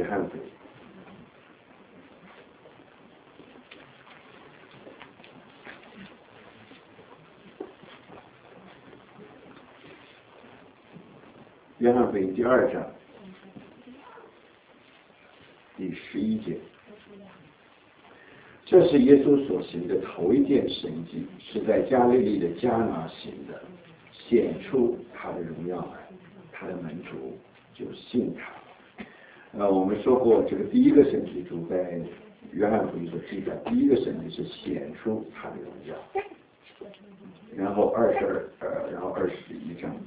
约翰福音。约翰福音第2章第11节，这是耶稣所行的头一件神迹，是在加利利的迦拿行的，显出他的荣耀来，他的门徒就信他。我们说过，这个第一个神迹主在约翰福音所记载，第一个神迹是显出他的荣耀，然后21章。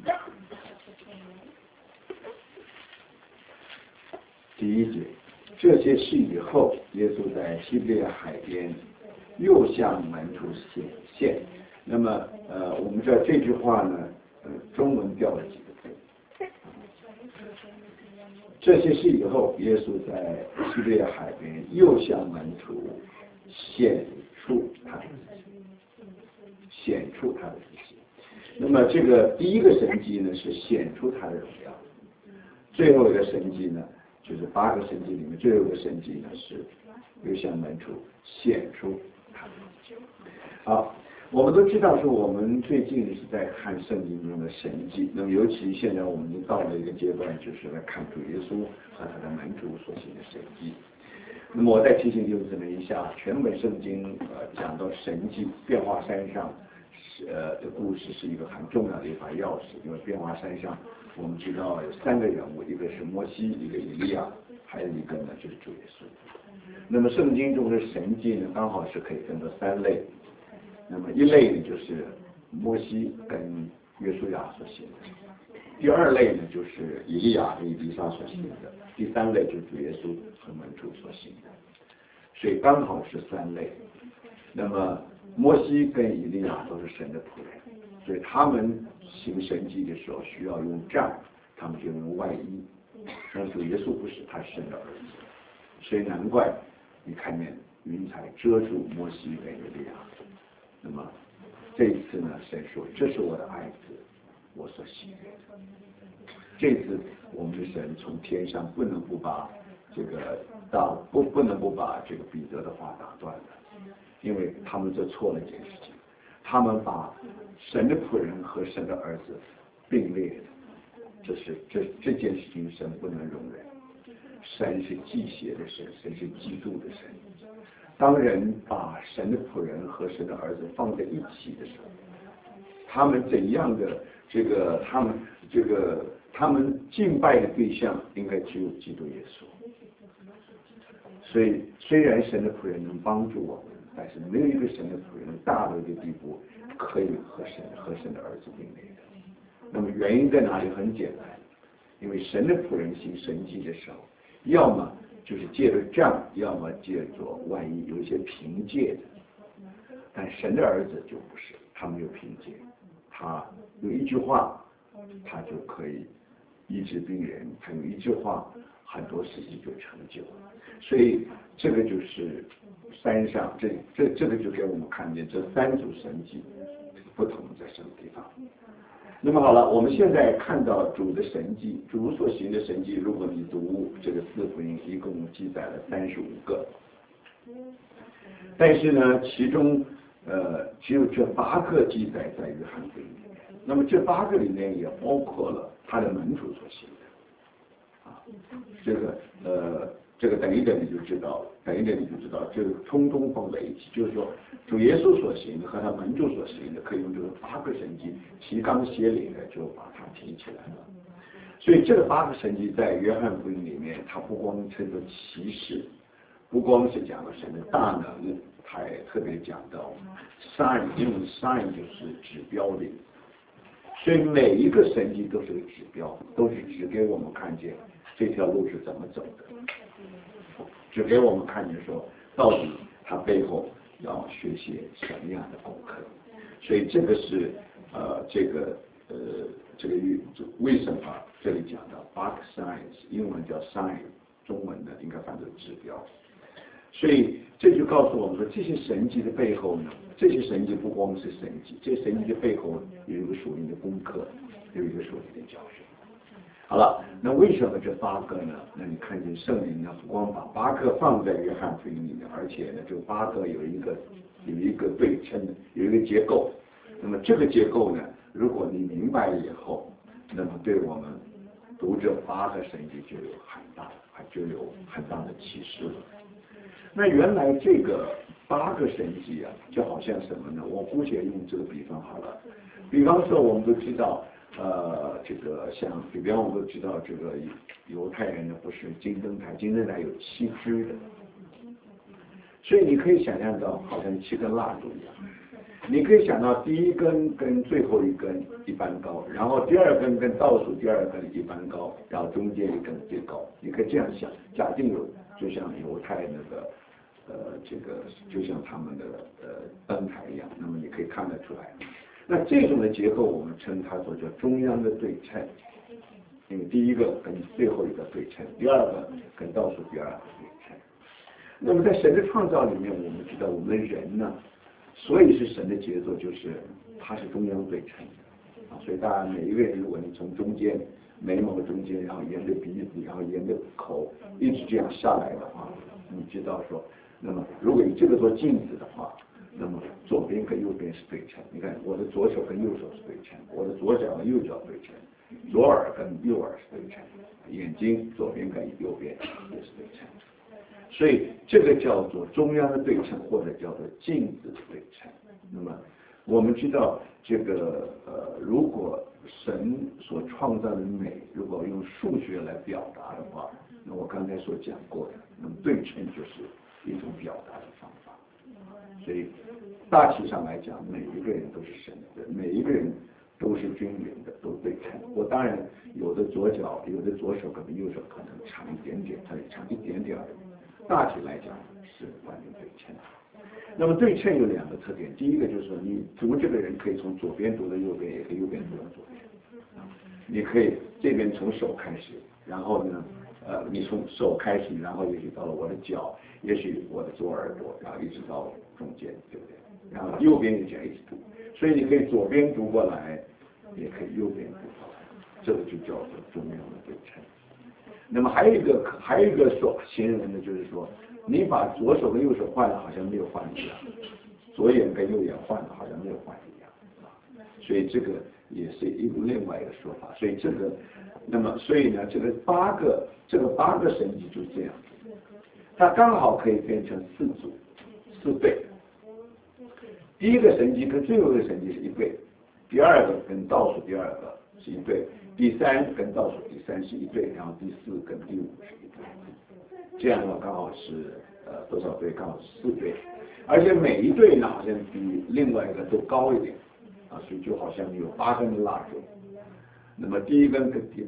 第1节，这些事以后，耶稣在西比利亚海边又向门徒显现。那么我们知道这句话呢，中文调了几个字。这些事以后，耶稣在西比利亚海边又向门徒显出他的自己，显出他的自己。那么这个第一个神迹呢，是显出他的荣耀；最后一个神迹呢，就是8个神迹里面最后一个神迹呢，是又向门徒显出他的自己。好，我们都知道说，我们最近是在看圣经中的神迹，那么尤其现在我们已经到了一个阶段，就是来看主耶稣和他的门徒所行的神迹。那么我再提醒弟兄姊妹一下，全本圣经讲到神迹，变化山上的故事是一个很重要的一把钥匙，因为变化山上我们知道有3个人物，一个是摩西，一个以利亚，还有一个呢就是主耶稣。那么圣经中的神迹呢，刚好是可以分作3类。那么一类呢就是摩西跟约书亚所行的，第2类呢就是以利亚跟以利沙所行的，第3类就是主耶稣和门徒所行的，所以刚好是3类。那么摩西跟以利亚都是神的仆人，所以他们行神迹的时候需要用杖，他们就用外衣。但主耶稣不是，他是神的儿子，所以难怪你看见云彩遮住摩西跟以利亚。那么这一次呢，神说这是我的爱子，我所喜悦的。这次我们的神从天上不能不把这个不能不把这个彼得的话打断的，因为他们做错了一件事情，他们把神的仆人和神的儿子并列的，这件事情神不能容忍。神是忌邪的神，神是嫉妒的神。当人把神的仆人和神的儿子放在一起的时候，他们怎样的他们敬拜的对象应该只有基督耶稣。所以虽然神的仆人能帮助我们，但是没有一个神的仆人大到一个地步可以和神的儿子并列的。那么原因在哪里？很简单，因为神的仆人行神迹的时候，要么就是借着杖，要么借着外衣，有一些凭借的。但神的儿子就不是，他没有凭借，他有一句话，他就可以医治病人，他有一句话，很多事情就成就。所以这个就是山上这个就给我们看见这3组神迹不同在什么地方。那么好了，我们现在看到主的神迹，主所行的神迹，如果你读这个4福音，一共记载了35个，但是呢，其中只有这8个记载在约翰福音里面。那么这8个里面也包括了他的门徒所行的，这个等一等你就知道，这个通通放在一起，就是说主耶稣所行的和他门徒所行的，可以用这个8个神迹提纲挈领的就把它提起来了。所以这个8个神迹在约翰福音里面，它不光称作奇事，不光是讲了神的大能，他也特别讲到 sign， 因为 sign 就是指标的，所以每一个神迹都是个指标，都是指给我们看见这条路是怎么走的，指给我们看见说到底他背后要学习什么样的功课。所以这个是为什么这里讲到 8个 signs， 英文叫 sign， 中文的应该翻作指标。所以这就告诉我们说，这些神迹的背后呢，这些神迹不光是神迹，这些神迹的背后有一个属灵的功课，有一个属灵的教训。 好了，那为什么这8个呢？那你看见圣灵呢，不光把8个放在约翰福音里面，而且呢，这8个有一个对称的，有一个结构。那么这个结构呢，如果你明白了以后，那么对我们读这8个神迹就有很大的启示了。那原来这个8个神迹啊，就好像什么呢？我姑且用这个比方好了，比方说我们都知道。这个像，比方我们都知道，这个犹太人呢不是金灯台有7支的，所以你可以想象到，好像7根蜡烛一样。你可以想到第一根跟最后一根一般高，然后第二根跟倒数第二根一般高，然后中间一根最高。你可以这样想，假定就像犹太那个这个就像他们的灯台一样，那么你可以看得出来。那这种的结构，我们称它做叫中央的对称，因为第一个跟最后一个对称，第二个跟倒数第二个对称。那么在神的创造里面，我们知道我们人呢，所以是神的杰作，就是它是中央对称的啊。所以大家每一个人，如果你从中间眉毛中间，然后沿着鼻子，然后沿着口，一直这样下来的话，你知道说，那么如果以这个做镜子的话。那么左边跟右边是对称，你看我的左手跟右手是对称，我的左脚跟右脚对称，左耳跟右耳是对称，眼睛左边跟右边也是对称，所以这个叫做中央的对称，或者叫做镜子的对称。那么我们知道这个如果神所创造的美，如果用数学来表达的话，那我刚才所讲过的，那么对称就是一种表达的方法。所以大体上来讲，每一个人都是神的，每一个人都是均匀的，都对称。我当然有的左脚，有的左手可比右手可能长一点点，它也长一点点而已。大体来讲是完全对称。那么对称有2个特点，第一个就是说，你读这个人可以从左边读到右边，也可以右边读到左边。你可以这边从手开始，然后呢，你从手开始，然后也许到了我的脚，也许我的左耳朵，然后一直到中间，对不对？然后右边也这样一直读，所以你可以左边读过来，也可以右边读过来，这个就叫做中央的对称。那么还有一个说形容的就是说，你把左手跟右手换了，好像没有换一样；左眼跟右眼换了，好像没有换一样。所以这个也是另外一个说法。所以这个，那么所以呢，这个8个神迹就是这样，它刚好可以变成4组4倍。第一个神迹跟最后一个神迹是1倍，第二个跟倒数第二个是1倍，第3跟倒数第3是1倍，然后第4跟第5是1倍。这样的话刚好是多少倍？刚好是4倍，而且每一对呢好像比另外一个都高一点。所以就好像有8根的蜡烛，那么第1根跟第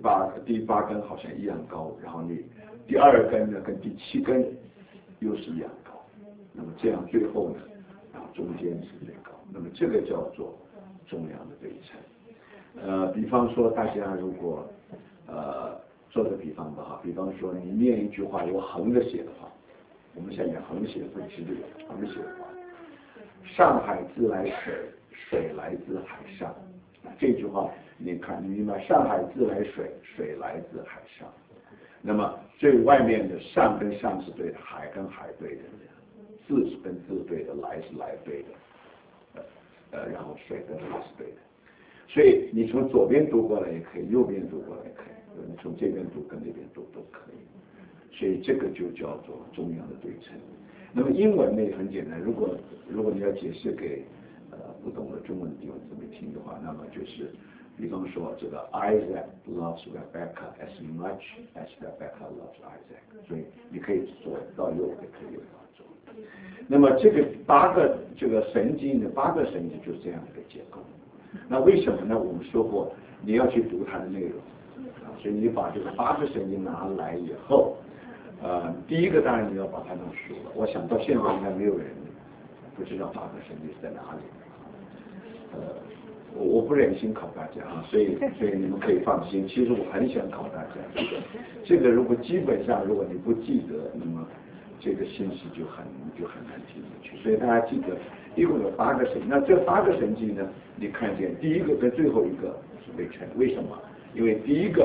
8根好像一样高，然后你第2根呢跟第7根又是一样高，那么这样最后呢，然后中间是最高，那么这个叫做中央的对称。比方说大家如果做个比方吧，比方说你念一句话有横着写的话，我们现在横写不直的，横着写的话，上海自来水，水来自海上。这句话你看你明白，上海自来水，水来自海上。那么最外面的上跟上是对的，海跟海对的，字是跟字对的，来是来对的，然后水跟水是对的。所以你从左边读过来也可以，右边读过来也可以，你从这边读跟那边读都可以。所以这个就叫做中央的对称。那么英文呢也很简单，如果你要解释给不懂的中文弟兄姊妹听的话，那么就是比方说这个 Isaac loves Rebecca as much as Rebecca loves Isaac， 所以你可以左到右，也可以右到左。那么这个8个神经的8个神经就是这样一个结构。那为什么呢？我们说过你要去读它的内容，所以你把这个8个神经拿来以后，第一个当然你要把它弄熟了。我想到现在应该没有人不知道8个神经是在哪里。我不忍心考大家啊，所以你们可以放心。其实我很想考大家，这个如果基本上如果你不记得，那么这个信息就很难听进去。所以大家记得，一共有8个神经。那这8个神经呢，你看见第一个跟最后一个是对称，为什么？因为第一个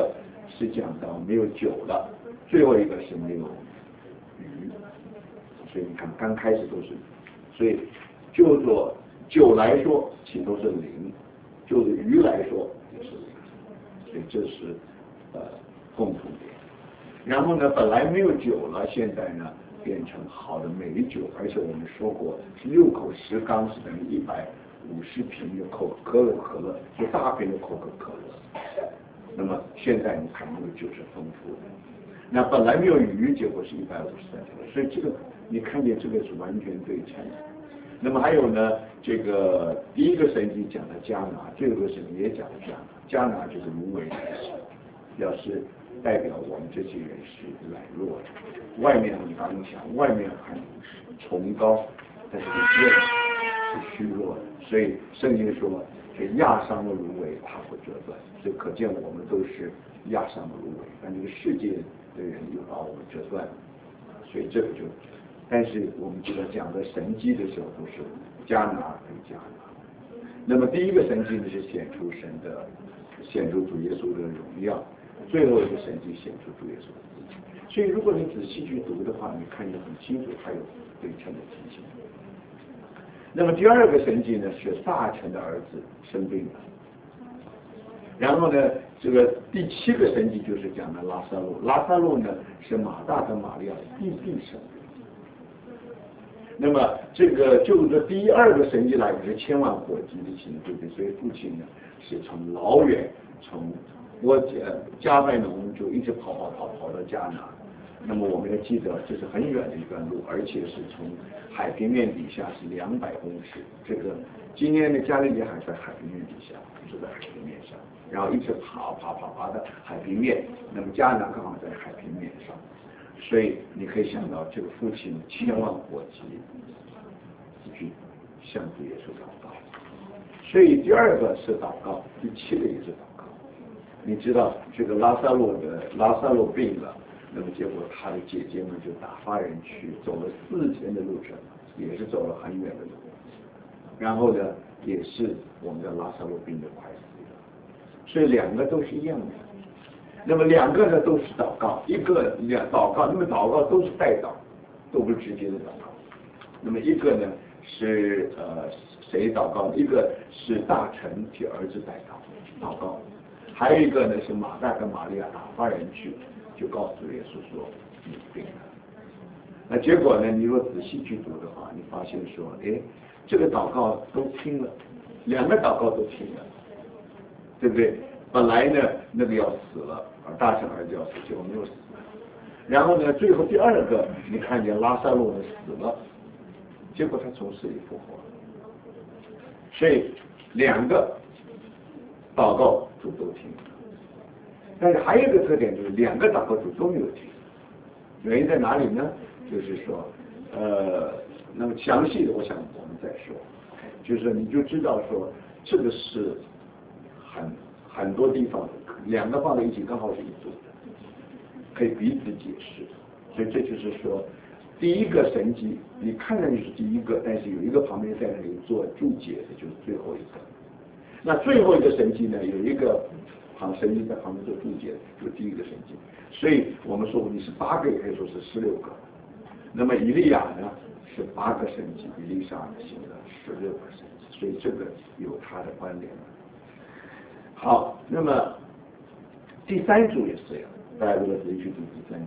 是讲到没有酒了，最后一个是没有鱼，所以你看刚开始都是，所以就做酒来说其实都是零，就是鱼来说也是零，所以这是共同点。然后呢，本来没有酒了，现在呢变成好的美酒，而且我们说过6口10缸是等于150瓶的可乐，就大瓶的可乐。那么现在你看这个酒是丰富的，那本来没有鱼，结果是153条，所以这个你看见这个是完全对称的。那么还有呢，这个第一个神迹讲的迦拿，第二个神迹也讲的迦拿就是无为的意思，表示代表我们这些人是软弱的，外面很刚强，外面很崇高，但是里面是虚弱的。所以圣经说，这压伤的芦苇它不折断，所以可见我们都是压伤的芦苇，但这个世界的人又把我们折断了，所以这个就。但是我们知道讲的神迹的时候都是迦拿跟迦拿。那么第一个神迹呢是显出主耶稣的荣耀，最后一个神迹显出主耶稣的自己。所以如果你仔细去读的话，你看得很清楚，还有对称的提醒。那么第二个神迹呢是大臣的儿子生病了，然后呢这个第7个神迹就是讲的拉撒路呢是马大跟玛利亚的弟弟生病。那么这个就是第2个神迹来是千万火急的行，对不对？所以父亲呢是从老远从加麦农就一直跑到迦拿。那么我们要记得这是很远的一段路，而且是从海平面底下是200公尺。这个今天的加利利海在海平面底下，不是在海平面上，然后一直爬到海平面。那么迦拿刚好在海平面上。所以你可以想到，这个父亲千万火急，去向主耶稣祷告。所以第2个是祷告，第7个也是祷告。你知道这个拉撒路病了，那么结果他的姐姐们就打发人去走了4天的路程，也是走了很远的路。然后呢，也是我们的拉撒路病得快死了。所以2个都是一样的。那么2个呢都是祷告，一个祷告，那么祷告都是代祷，都不是直接的祷告。那么一个呢是谁祷告？一个是大臣替儿子代祷告，还有一个呢是马大跟玛利亚打发人去，就告诉耶稣说你病了。那结果呢，你如果仔细去读的话，你发现说，这个祷告都听了，2个祷告都听了，对不对？本来呢那个要死了，大臣儿子要死，结果没有死。然后呢，最后第2个，你看见拉撒路呢死了，结果他从死里复活了。所以2个祷告主都听，但是还有一个特点就是2个祷告主都没有听。原因在哪里呢？就是说，那么详细的我想我们再说，就是你就知道说这个是很多地方2个放在一起刚好是一组的，可以彼此解释。所以这就是说，第1个神迹你看上去是第1个，但是有一个旁边在那里做注解的，就是最后一个。那最后一个神迹呢，有一个神迹在旁边做注解，就是第1个神迹。所以我们说你是8个，也可以说是16个。那么以利亚呢是8个神迹，以利沙行了16个神迹，所以这个有它的关联。好，那么第3组也是这样，大家如果仔细去读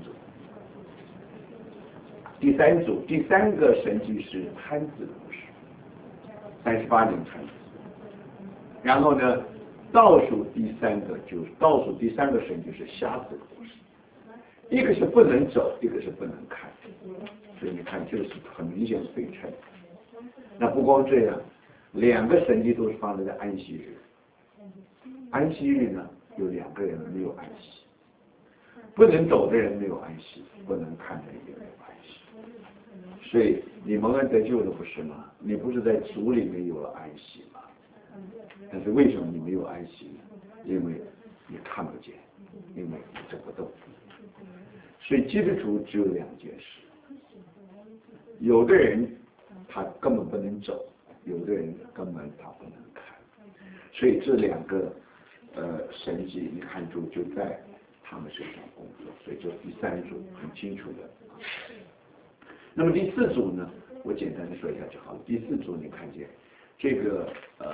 第3组，第3个神迹是瘫子的故事，38年瘫子。然后呢，倒数第3个神迹是瞎子的故事，一个是不能走，一个是不能看，所以你看这个是很明显的对称。那不光这样，2个神迹都是发生在安息日。安息日呢，有2个人没有安息，不能走的人没有安息，不能看的人也没有安息。所以你蒙恩得救的不是吗？你不是在主里面有了安息吗？但是为什么你没有安息呢？因为你看不见，因为你走不动。所以基督徒只有2件事，有的人他根本不能走，有的人根本他不能看。所以这2个神迹，你看就在他们身上工作。所以这第三组很清楚的。那么第四组呢，我简单的说一下就好了。第四组你看见这个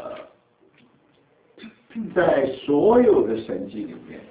在所有的神迹里面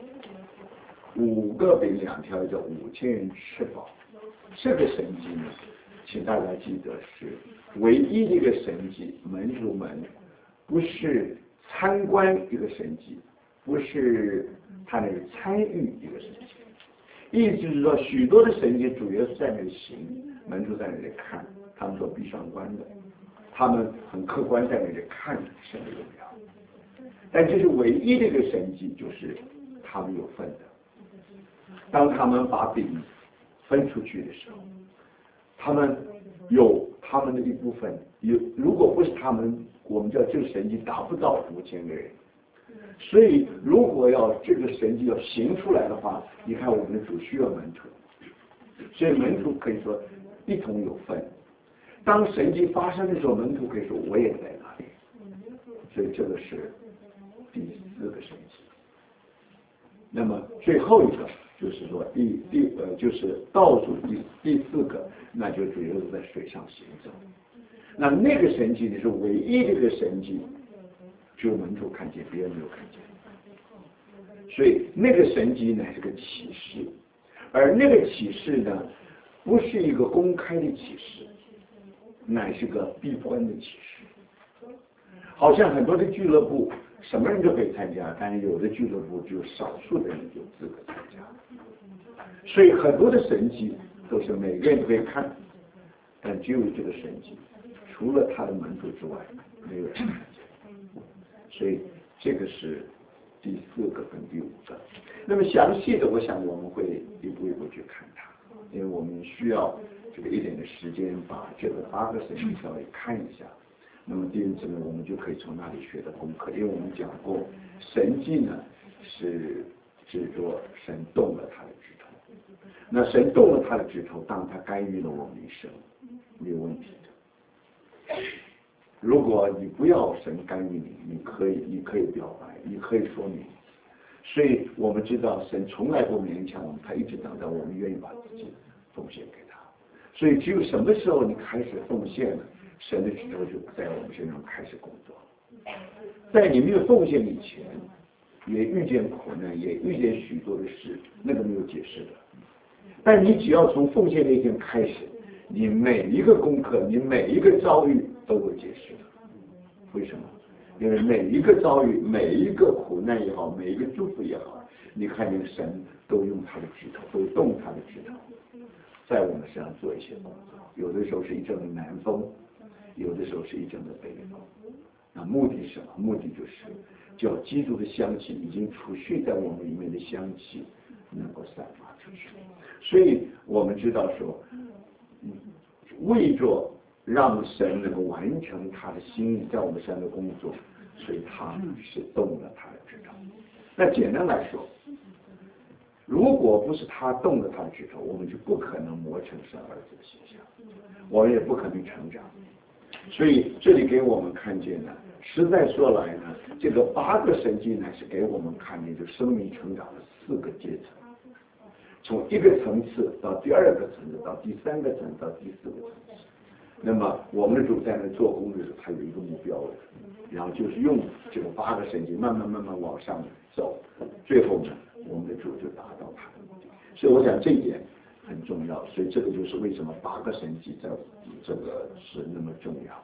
，5个饼2条叫5000人吃饱。这个神迹呢，请大家记得是唯一的一个神迹，门徒们不是参观一个神迹，不是他那个参与一个神迹。意思是说，许多的神迹主要是在那里行，门徒在那里看，他们说闭上关的，他们很客观在那里看神的荣耀。但这是唯一的一个神迹，就是他们有份的。当他们把饼分出去的时候，他们有他们的一部分，如果不是他们，我们叫这个神迹达不到5000个人。所以如果要这个神迹要行出来的话，你看我们的主需要门徒，所以门徒可以说一同有份。当神迹发生的时候，门徒可以说我也在那里。所以这个是第4个神迹。那么最后一个就是说就是倒数第4个，那就主要是在水上行走。那个神迹呢是唯一的一个神迹，只有门徒看见，别人没有看见。所以那个神迹呢是个启示，而那个启示呢不是一个公开的启示，乃是个闭关的启示。好像很多的俱乐部什么人都可以参加，但是有的俱乐部只有少数的人有资格参加。所以很多的神迹都是每个人都可以看，但只有这个神迹，除了他的门徒之外，没有人看见。所以这个是第4个跟第5个。那么详细的，我想我们会一步一步去看它，因为我们需要这个一点的时间把这个8个神迹稍微看一下。那么第二次呢，我们就可以从那里学的功课，因为我们讲过，神迹呢是指着神动了他的指头。那神动了他的指头，当他干预了我们一生，没有问题的。如果你不要神干预你，你可以表白，你可以说明。所以我们知道神从来不勉强我们，他一直等到我们愿意把自己奉献给他。所以只有什么时候你开始奉献了，神的指头就在我们身上开始工作。在你没有奉献以前，也遇见苦难，也遇见许多的事，那个没有解释的。但你只要从奉献那一天开始，你每一个功课，你每一个遭遇都有解释的。为什么？因为每一个遭遇，每一个苦难也好，每一个祝福也好，你看见神都用他的指头，都动他的指头，在我们身上做一些工作。有的时候是一阵的南风，有的时候是一阵的北风。那目的是什么？目的就是叫基督的香气已经储蓄在我们里面的香气能够散发出去。所以我们知道说，为着让神能够完成他的心意在我们身上的工作，所以他是动了他的指头。那简单来说，如果不是他动了他的指头，我们就不可能磨成神儿子的形象，我们也不可能成长。所以这里给我们看见呢，实在说来呢，这个8个神迹呢是给我们看见就生命成长的4个阶层，从一个层次到第2个层次，到第3个层次，到第4个层次。那么我们的主在那做工的时候，他有一个目标的，然后就是用这个8个神迹慢慢往上走，最后呢，我们的主就达到他的目的。所以我想这一点很重要，所以这个就是为什么8个神迹在这个是那么重要。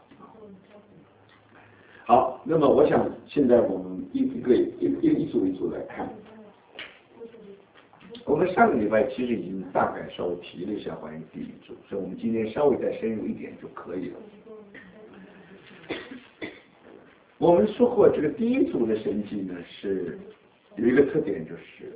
好，那么我想现在我们一组一组来看。我们上个礼拜其实已经大概稍微提了一下关于第1组，所以我们今天稍微再深入一点就可以了。我们说过这个第1组的神迹呢，是有一个特点，就是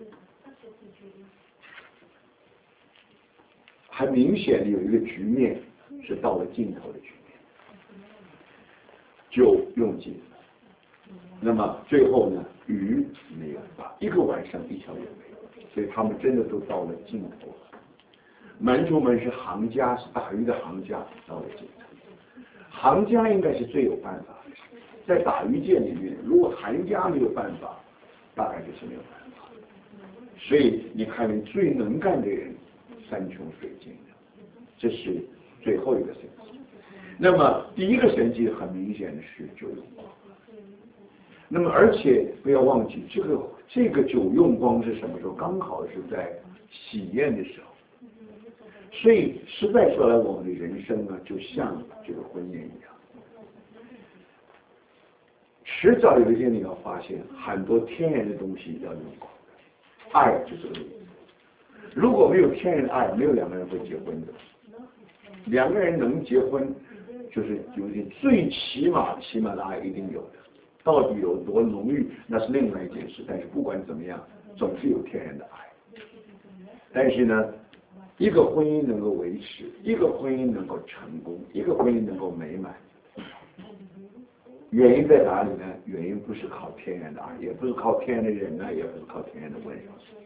很明显的有一个局面是到了尽头的局面，就用尽了。那么最后呢，鱼没有把1个晚上1条也没有，所以他们真的都到了尽头了。门徒们是行家，是打鱼的行家，到了尽头。行家应该是最有办法的，在打鱼界里面，如果行家没有办法，大概就是没有办法。 所以你看，你最能干的人，山穷水尽的，这是最后一个神迹。那么第一个神迹很明显的是九用光。那么而且不要忘记，这个九用光是什么时候？刚好是在喜宴的时候。所以实在说来，我们的人生呢，就像这个婚宴一样，迟早有一天你要发现，很多天然的东西要用光的，爱就是这个意思。如果没有天然的爱，没有两个人会结婚的。两个人能结婚，就是有些最起码的爱一定有的。到底有多浓郁，那是另外一件事。但是不管怎么样，总是有天然的爱。但是呢，一个婚姻能够维持，一个婚姻能够成功，一个婚姻能够美满，原因在哪里呢？原因不是靠天然的爱，也不是靠天然的忍耐，也不是靠天然的温柔。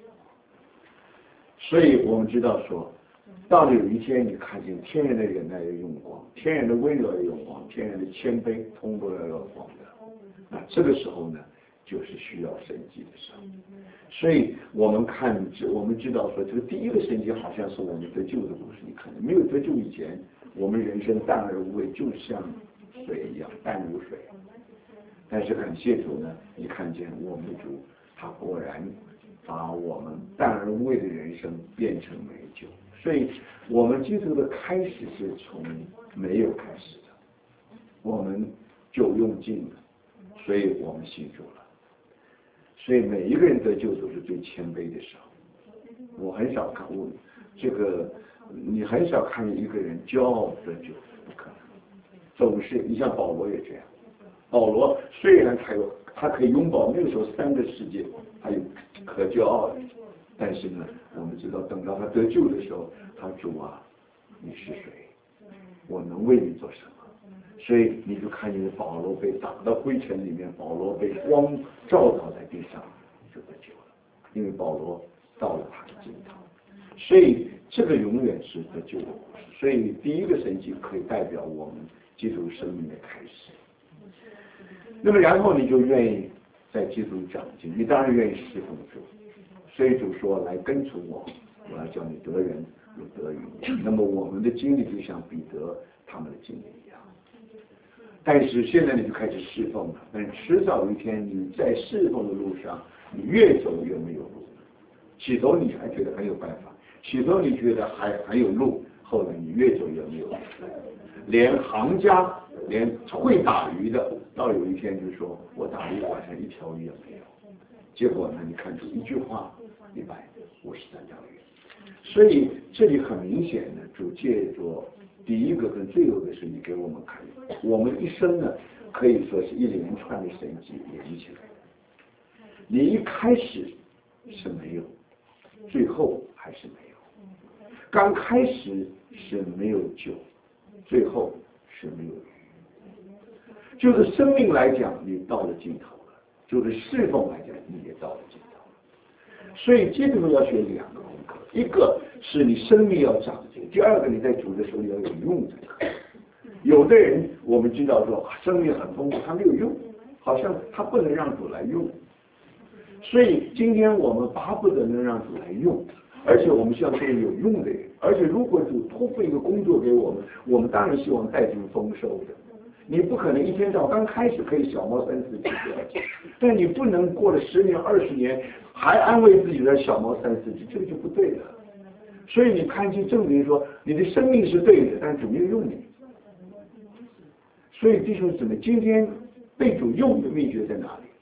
所以我们知道说，到了有一天你看见天然的忍耐要用光，天然的温柔要用光，天然的谦卑通过要用光的，那这个时候呢，就是需要神迹的时候。所以我们知道说，这个第一个神迹好像是我们得救的故事。你看，没有得救以前，我们人生淡而无味，就像水一样，淡如水。但是感谢主呢，你看见我们的主，他果然把我们淡而无味的人生变成美酒。所以我们基督的开始是从没有开始的，我们就用尽了，所以我们信主了。所以每一个人得救都是最谦卑的时候。我很少看你很少看见一个人骄傲得救，不可能。总是你像保罗也这样，保罗虽然他可以拥抱那个时候3个世界，他有可骄傲的，但是呢，我们知道等到他得救的时候，他主啊，你是谁？我能为你做什么？所以你就看见保罗被打到灰尘里面，保罗被光照倒在地上，就得救了，因为保罗到了他的尽头。所以这个永远是得救的故事。所以第一个神迹可以代表我们基督生命的开始。那么然后你就愿意在基督长进，你当然愿意侍奉主。所以主说来跟从我，我要叫你得人如得鱼。那么我们的经历就像彼得他们的经历一样。但是现在你就开始侍奉了，但是迟早有一天你在侍奉的路上，你越走越没有路。起头你还觉得很有办法，起头你觉得还很有路，后来你越走越没有路。连行家，连会打鱼的，到有一天就说我打鱼晚上一条鱼也没有。结果呢，你看出一句话153条鱼。所以这里很明显的，主借着第一个跟最后的神迹给我们看，我们一生呢可以说是一连串的神迹连起来的。你一开始是没有，最后还是没有。刚开始是没有酒，最后是没有鱼。就是生命来讲，你到了尽头了；就是侍奉来讲，你也到了尽头了。所以基督徒要学2个功课，一个是你生命要长进，第二个你在主的时候要有用才可以。有的人我们知道说生命很丰富，他没有用，好像他不能让主来用。所以今天我们巴不得能让主来用，而且我们希望这个有用的人。而且如果主托付一个工作给我们，我们当然希望带进丰收的。你不可能一天到晚刚开始可以小猫3、4只，但你不能过了10年、20年还安慰自己的小猫3、4只，这个就不对了。所以你看见证明说你的生命是对的，但主没有用你。所以弟兄姊妹，今天被主用的秘诀在哪里？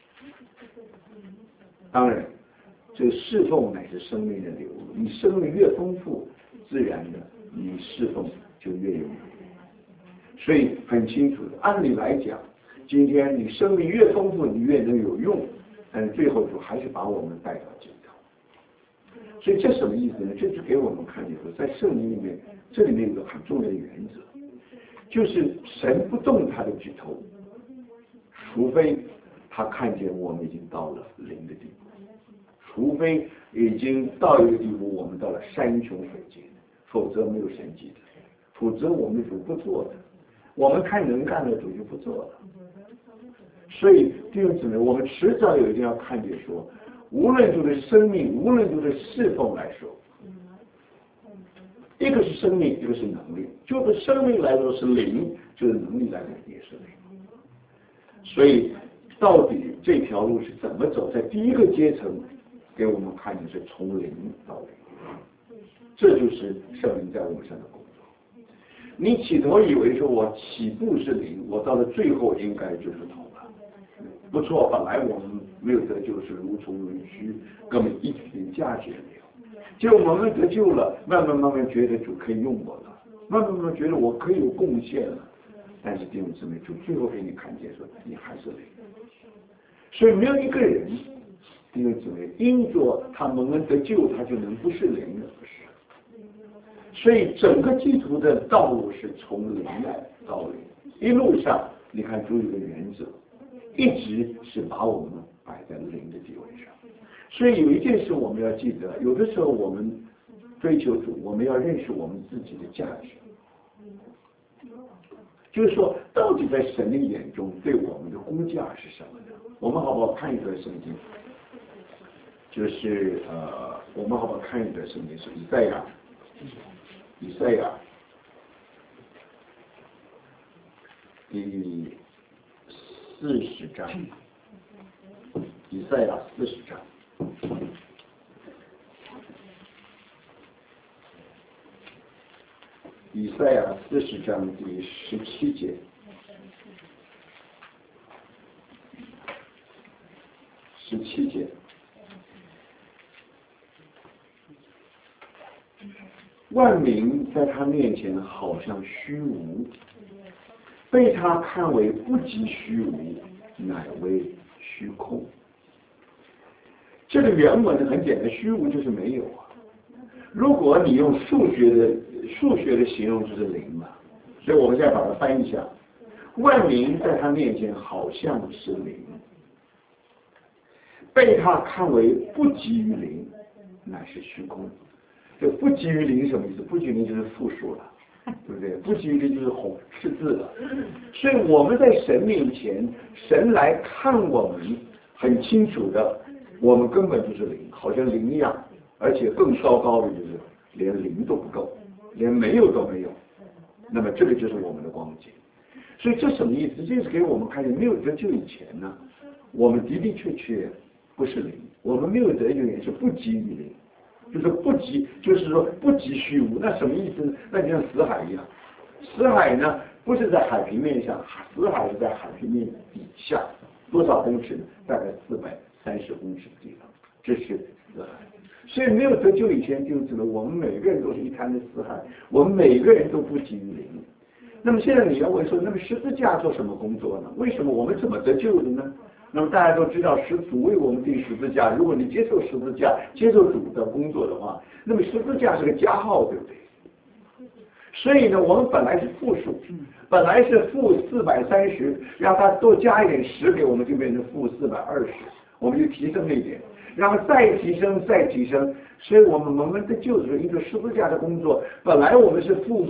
当然，这个侍奉乃是生命的流露。你生命越丰富，自然的你侍奉就越有意义。所以很清楚的，按理来讲，今天你生命越丰富，你越能有用，但是最后主还是把我们带到尽头。所以这什么意思呢？这是给我们看见说，在圣经里面，这里面有个很重要的原则，就是神不动他的指头，除非他看见我们已经到了灵的地步，除非已经到一个地步，我们到了山穷水尽，否则没有神迹的，否则我们主不做的。我们看能干的主就不做了。所以弟兄姊妹，我们迟早有一天要看见说， 无论就是生命，无论就是侍奉来说，一个是生命，一个是能力。就是生命来说是灵，就是能力来说也是灵。所以到底这条路是怎么走？在第一个阶层给我们看的是从零到零，这就是圣灵在我们身上的工作。你起头以为说我起步是零，我到了最后应该就是头了。不错，本来我们没有得救是如虫如虚，根本一点价值也没有。结果我们得救了，慢慢觉得主可以用我了，慢慢觉得我可以有贡献了。但是弟兄姊妹，主最后给你看见说你还是零。所以没有一个人，弟兄姊妹，因着他蒙恩得救，他就能不是零的，不是。所以整个基督徒的道路是从零到零，一路上你看主有个原则，一直是把我们摆在零的地位上。所以有一件事我们要记得，有的时候我们追求主，我们要认识我们自己的价值。就是说，到底在神的眼中对我们的估价是什么呢？我们好不好看一段圣经？就是我们好不好看一段圣经？是以赛亚第40章，以赛亚40章。以赛亚40章第17节，17节，万民在他面前好像虚无，被他看为不及虚无，乃为虚空。这个原文很简单，虚无就是没有啊。如果你用数学的形容就是零嘛，所以我们现在把它翻译一下，万民在他面前好像是零，被他看为不及于零，乃是虚空。这不及于零什么意思？不及于零就是负数了，对不对？不及于零就是赤字了。所以我们在神面前，神来看我们很清楚的，我们根本就是零，好像零一样。而且更糟糕的就是连零都不够，连没有都没有。那么这个就是我们的光景。所以这什么意思？这是给我们看见，没有得救以前呢，我们的的确确不是零，我们没有得救也是不及于零，就是不及，就是说不及虚无。那什么意思呢？那就像死海一样，死海呢不是在海平面上，死海是在海平面底下，多少公尺呢？大概430公尺的地方，这是死海。所以没有得救以前，就知道我们每个人都是一滩的死海，我们每个人都不及于零。那么现在你要问说，那么十字架做什么工作呢？为什么我们怎么得救的呢？那么大家都知道，主为我们定十字架。如果你接受十字架，接受主的工作的话，那么十字架是个加号，对不对？所以呢，我们本来是负数，本来是负430，让它多加一点10给我们，就变成负420，我们就提升了一点。然后再提升，所以我们蒙恩得救的时候，因为十字架的工作，本来我们是负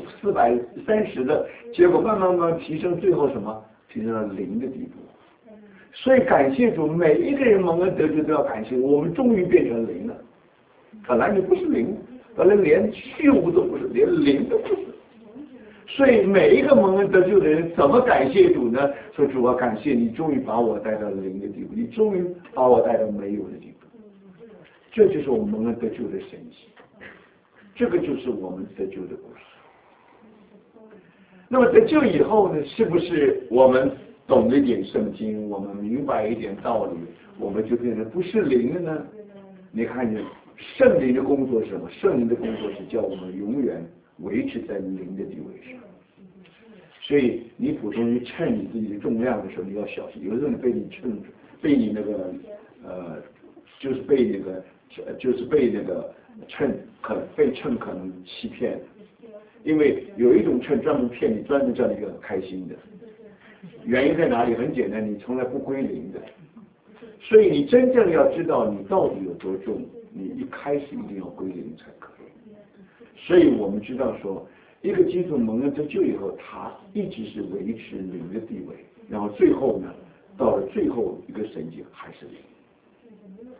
430的，结果慢慢提升，最后什么？提升到0的地步。所以感谢主，每一个人蒙恩得救都要感谢，我们终于变成0了。本来你不是0，本来连虚无都不是，连0都不是。所以每一个蒙恩得救的人怎么感谢主呢？说主啊，感谢你终于把我带到0的地步，你终于把我带到没有的地步。这就是我们蒙恩得救的神奇，这个就是我们得救的故事。那么得救以后呢，是不是我们懂了一点圣经，我们明白一点道理，我们就变成不是0了呢？你看见圣灵的工作是什么？圣灵的工作是叫我们永远维持在0的地位上。所以你普通人称你自己的重量的时候，你要小心。有时候你被你那个就是被那个秤被秤可能欺骗，因为有一种秤专门骗你，专门叫你很开心的。原因在哪里？很简单，你从来不归零的。所以你真正要知道你到底有多重，你一开始一定要归零才可以。所以我们知道说，一个基督蒙恩得救以后，他一直是维持0的地位，然后最后呢，到了最后一个神迹还是0。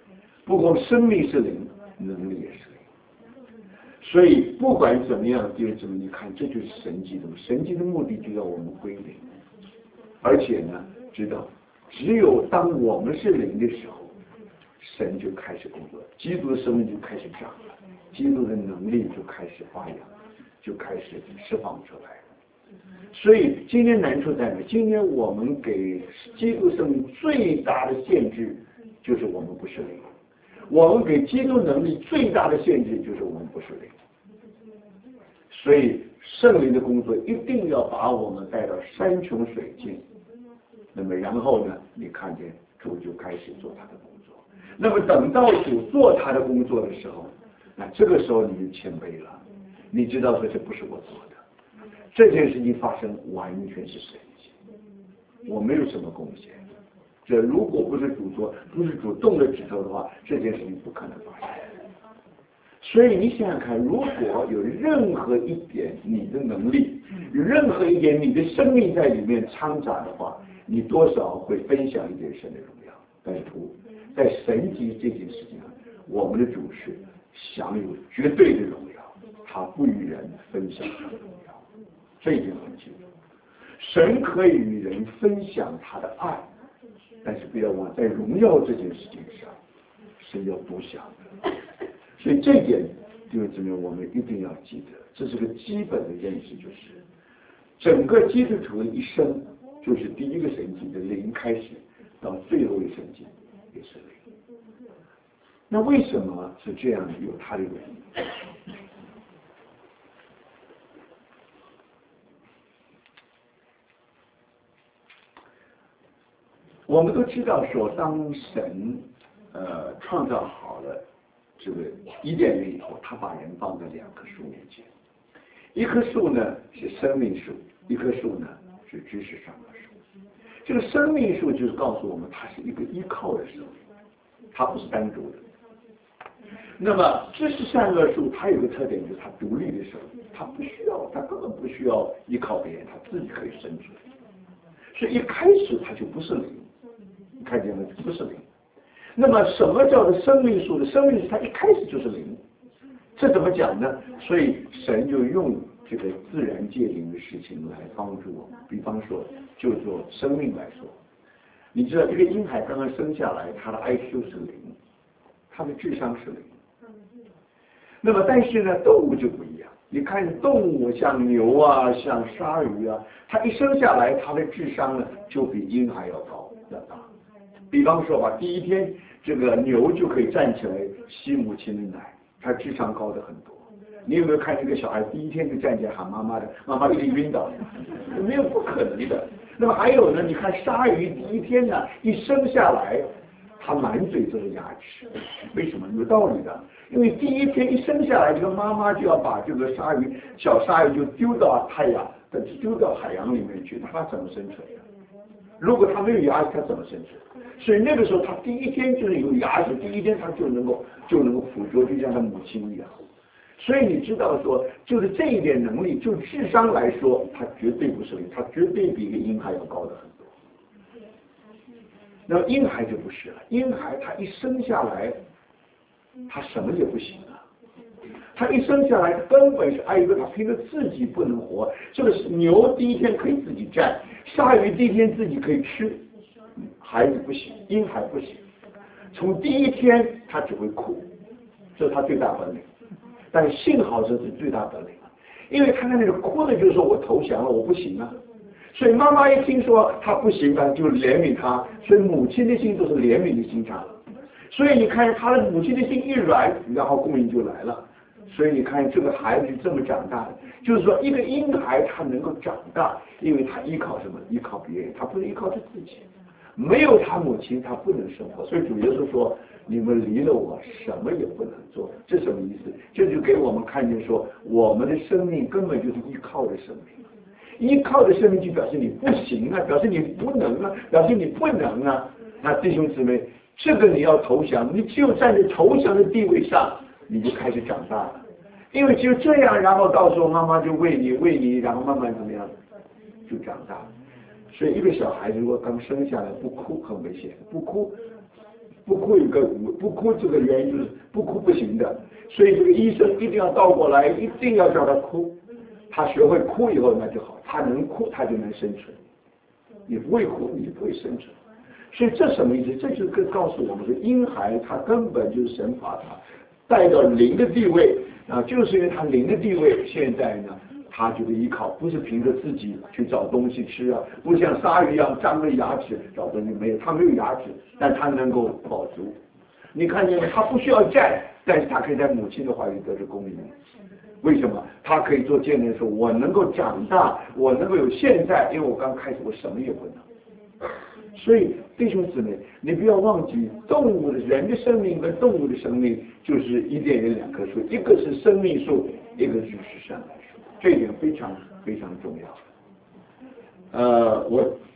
不过生命是灵，能力也是灵。所以不管怎么样，弟兄姊妹，你看这就是神迹的，神迹的目的就要我们归零，而且呢，知道只有当我们是灵的时候，神就开始工作，基督的生命就开始长了，基督的能力就开始发扬，就开始释放出来了。所以今天难处在哪？今天我们给基督生命最大的限制就是我们不是灵，我们给基督能力最大的限制就是我们不是灵。所以圣灵的工作一定要把我们带到山穷水尽，那么然后呢，你看见主就开始做他的工作。那么等到主做他的工作的时候，那这个时候你就谦卑了，你知道说这不是我做的，这件事情发生完全是神迹，我没有什么贡献。这如果不是主做，不是主动了指头的话，这件事情不可能发生。所以你想想看，如果有任何一点你的能力，有任何一点你的生命在里面掺杂的话，你多少会分享一点神的荣耀。但是在神迹这件事情上，我们的主是享有绝对的荣耀，他不与人分享他的荣耀，这一点很清楚。神可以与人分享他的爱，但是不要忘了，在荣耀这件事情上，是要独享的。所以这一点，弟兄姊妹，我们一定要记得，这是个基本的认识，就是整个基督徒的一生，就是第一个神迹的零开始，到最后一个神迹也是零。那为什么是这样？有它的原因。我们都知道说，当神创造好了这个伊甸园以后，他把人放在两棵树面前，一棵树呢是生命树，一棵树呢是知识上的树。这个生命树就是告诉我们，它是一个依靠的树，它不是单独的。那么知识善恶树它有个特点，就是它独立的时候，它不需要，它根本不需要依靠别人，它自己可以生存。所以一开始它就不是灵，你看见没？不是灵。那么什么叫做生命树的？生命树它一开始就是灵，这怎么讲呢？所以神就用这个自然界灵的事情来帮助我们。比方说，就做生命来说，你知道一个婴孩刚刚生下来，他的 IQ 是零，他的智商是零。那么但是呢，动物就不一样。你看动物像牛啊，像鲨鱼啊，它一生下来，它的智商呢就比婴孩要高要大。比方说吧，第一天这个牛就可以站起来吸母亲的奶，它智商高的很多。你有没有看一个小孩第一天就站起来喊妈妈的，妈妈一定晕倒，没有，不可能的。那么还有呢，你看鲨鱼第一天呢一生下来，它满嘴都是牙齿，为什么？有道理的，因为第一天一生下来，这个妈妈就要把这个鲨鱼小鲨鱼就丢到太阳，丢到海洋里面去，它怎么生存的？如果它没有牙齿，它怎么生存？所以那个时候，它第一天就是有牙齿，第一天它就能够捕捉，就像它母亲一样。所以你知道说，就是这一点能力，就智商来说，它绝对不是零，它绝对比一个婴孩要高的很多。那么婴孩就不是了，婴孩他一生下来，他什么也不行啊，他一生下来根本是挨一个，他凭着自己不能活。这个牛第一天可以自己站，鲨鱼第一天自己可以吃，孩子不行，婴孩不行，从第一天他只会哭，这是他最大本领。但幸好这是最大本领了，因为他在那里哭的就是说我投降了，我不行啊。所以妈妈一听说他不行了，就怜悯他，所以母亲的心都是怜悯的心肠。所以你看他的母亲的心一软，然后供应就来了。所以你看这个孩子这么长大的，就是说一个婴孩他能够长大，因为他依靠什么？依靠别人，他不是依靠他自己。没有他母亲，他不能生活。所以主耶稣说：“你们离了我，什么也不能做。”这什么意思？这就给我们看见说，我们的生命根本就是依靠的生命。依靠的生命就表示你不行啊，表示你不能啊，表示你不能啊。那弟兄姊妹，这个你要投降，你只有站在投降的地位上，你就开始长大了。因为只有这样，然后到时候妈妈就喂你，然后慢慢怎么样，就长大了。所以一个小孩如果刚生下来不哭很危险，不哭不哭不哭这个原因就是不哭不行的，所以这个医生一定要倒过来，一定要叫他哭，他学会哭以后那就好，他能哭他就能生存，你不会哭你不会生存。所以这什么意思？这就是告诉我们说，婴孩他根本就是神把他带到灵的地位啊，就是因为他灵的地位，现在呢，他就是依靠，不是凭着自己去找东西吃啊，不像鲨鱼一样张着牙齿找东西，没有，他没有牙齿，但他能够饱足。你看见吗？他不需要站，但是他可以在母亲的怀里得着供应。为什么？他可以做见证说，我能够长大，我能够有现在，因为我刚开始我什么也不能。所以弟兄姊妹，你不要忘记，动物的人的生命跟动物的生命就是伊甸园两棵树，一个是生命树，一个就是善恶树，这一点非常非常重要。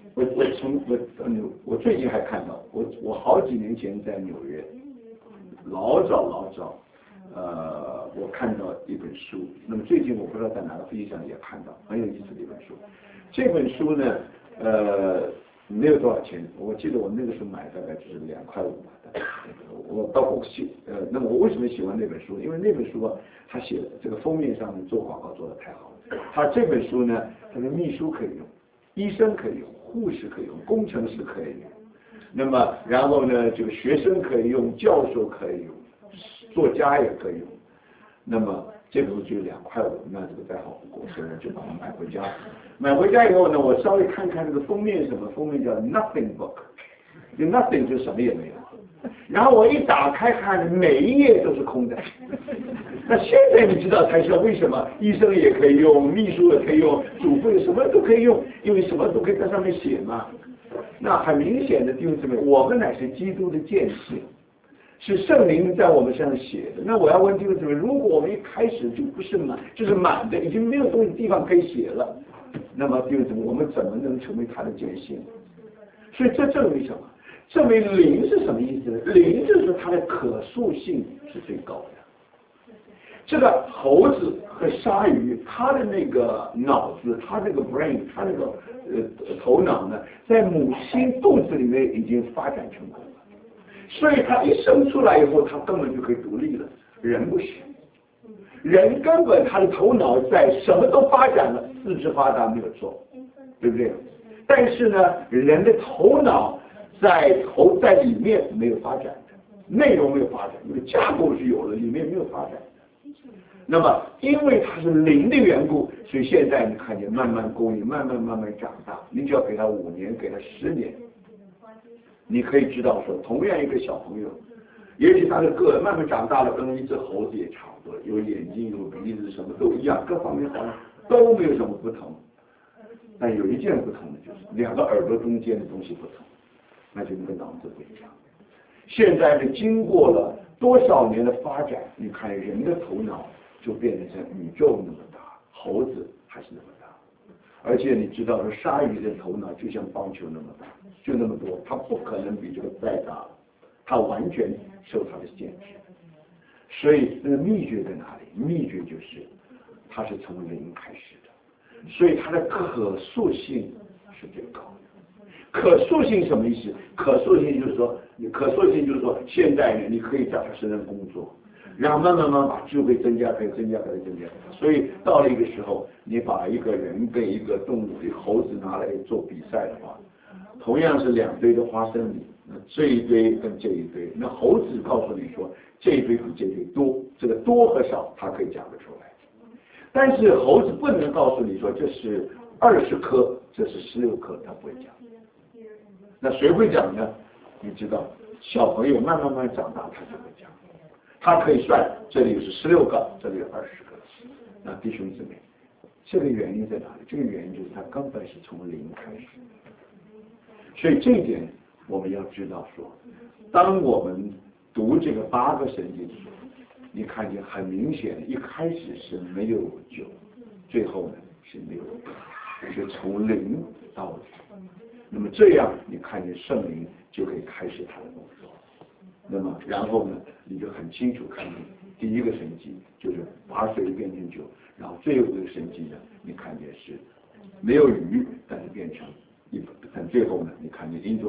我最近还看到，我好几年前在纽约，老早，我看到一本书，那么最近我不知道在哪个飞机上也看到，很有意思的一本书。这本书呢，没有多少钱，我记得我那个时候买大概就是2.5块的。我到过去，那么我为什么喜欢那本书？因为那本书啊，他写的这个封面上做广告做得太好了。他这本书呢，他的秘书可以用，医生可以用，护士可以用，工程师可以用，那么然后呢，这个学生可以用，教授可以用，作家也可以用。那么这本书就2.5块，那这个再好不过，所以我就把它买回家。买回家以后呢，我稍微看看这个封面是什么，封面叫 Nothing Book， 就 Nothing 就什么也没有。然后我一打开看，每一页都是空的。那现在你知道才知道为什么医生也可以用，秘书也可以用，主妇什么都可以用，因为什么都可以在上面写嘛。那很明显的弟兄姊妹，我们乃是基督的见证，是圣灵在我们身上写的。那我要问弟兄姊妹，如果我们一开始就不是满，就是满的，已经没有东西地方可以写了，那么弟兄姊妹，我们怎么能成为他的见证？所以这证明什么？证明灵是什么意思呢？灵就是它的可塑性是最高的。这个猴子和鲨鱼，它的那个脑子，它那个 brain， 它那个头脑呢，在母亲肚子里面已经发展成功了。所以它一生出来以后，它根本就可以独立了。人不行，人根本他的头脑在什么都发展了，四肢发达没有错，对不对？但是呢，人的头脑在里面没有发展的，内容没有发展，因为架构是有了，里面没有发展的。那么因为它是灵的缘故，所以现在你看见慢慢供应，慢慢长大。你只要给他5年，给他10年，你可以知道说，同样一个小朋友，也许他的个慢慢长大了，跟一只猴子也差不多，有眼睛有鼻子，什么都一样，各方面好像都没有什么不同。但有一件不同的就是2个耳朵中间的东西不同，那就那个脑子不一样。现在呢，经过了多少年的发展，你看人的头脑就变成像宇宙那么大，猴子还是那么大。而且你知道说，鲨鱼的头脑就像棒球那么大，就那么多，它不可能比这个再大了，它完全受它的限制。所以那个秘诀在哪里？秘诀就是它是从零开始的，所以它的可塑性是最高的。可塑性什么意思？可塑性就是说，现在呢，你可以在他身上工作，然后慢慢把智慧增加，可以增加。所以到了一个时候，你把一个人跟一个动物的猴子拿来做比赛的话，同样是2堆的花生米，那这一堆跟这一堆，那猴子告诉你说这一堆比这一堆多，这个多和少它可以讲得出来，但是猴子不能告诉你说这是20颗，这是16颗，它不会讲。那谁会讲呢？你知道，小朋友慢慢长大，他就会讲，他可以算，这里是16个，这里有20个。那弟兄姊妹，这个原因在哪里？这个原因就是他根本是从零开始。所以这一点我们要知道说，当我们读这个8个圣经的时候，你看见很明显，一开始是没有9，最后呢是没有8，是从0到9。那么这样你看见圣灵就可以开始他的工作。那么然后呢，你就很清楚看见第一个神迹就是把水变成酒，然后最后一个神迹呢，你看见是没有鱼，但是变成但最后呢，你看见因着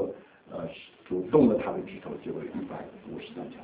主动了他的指头，就有153条。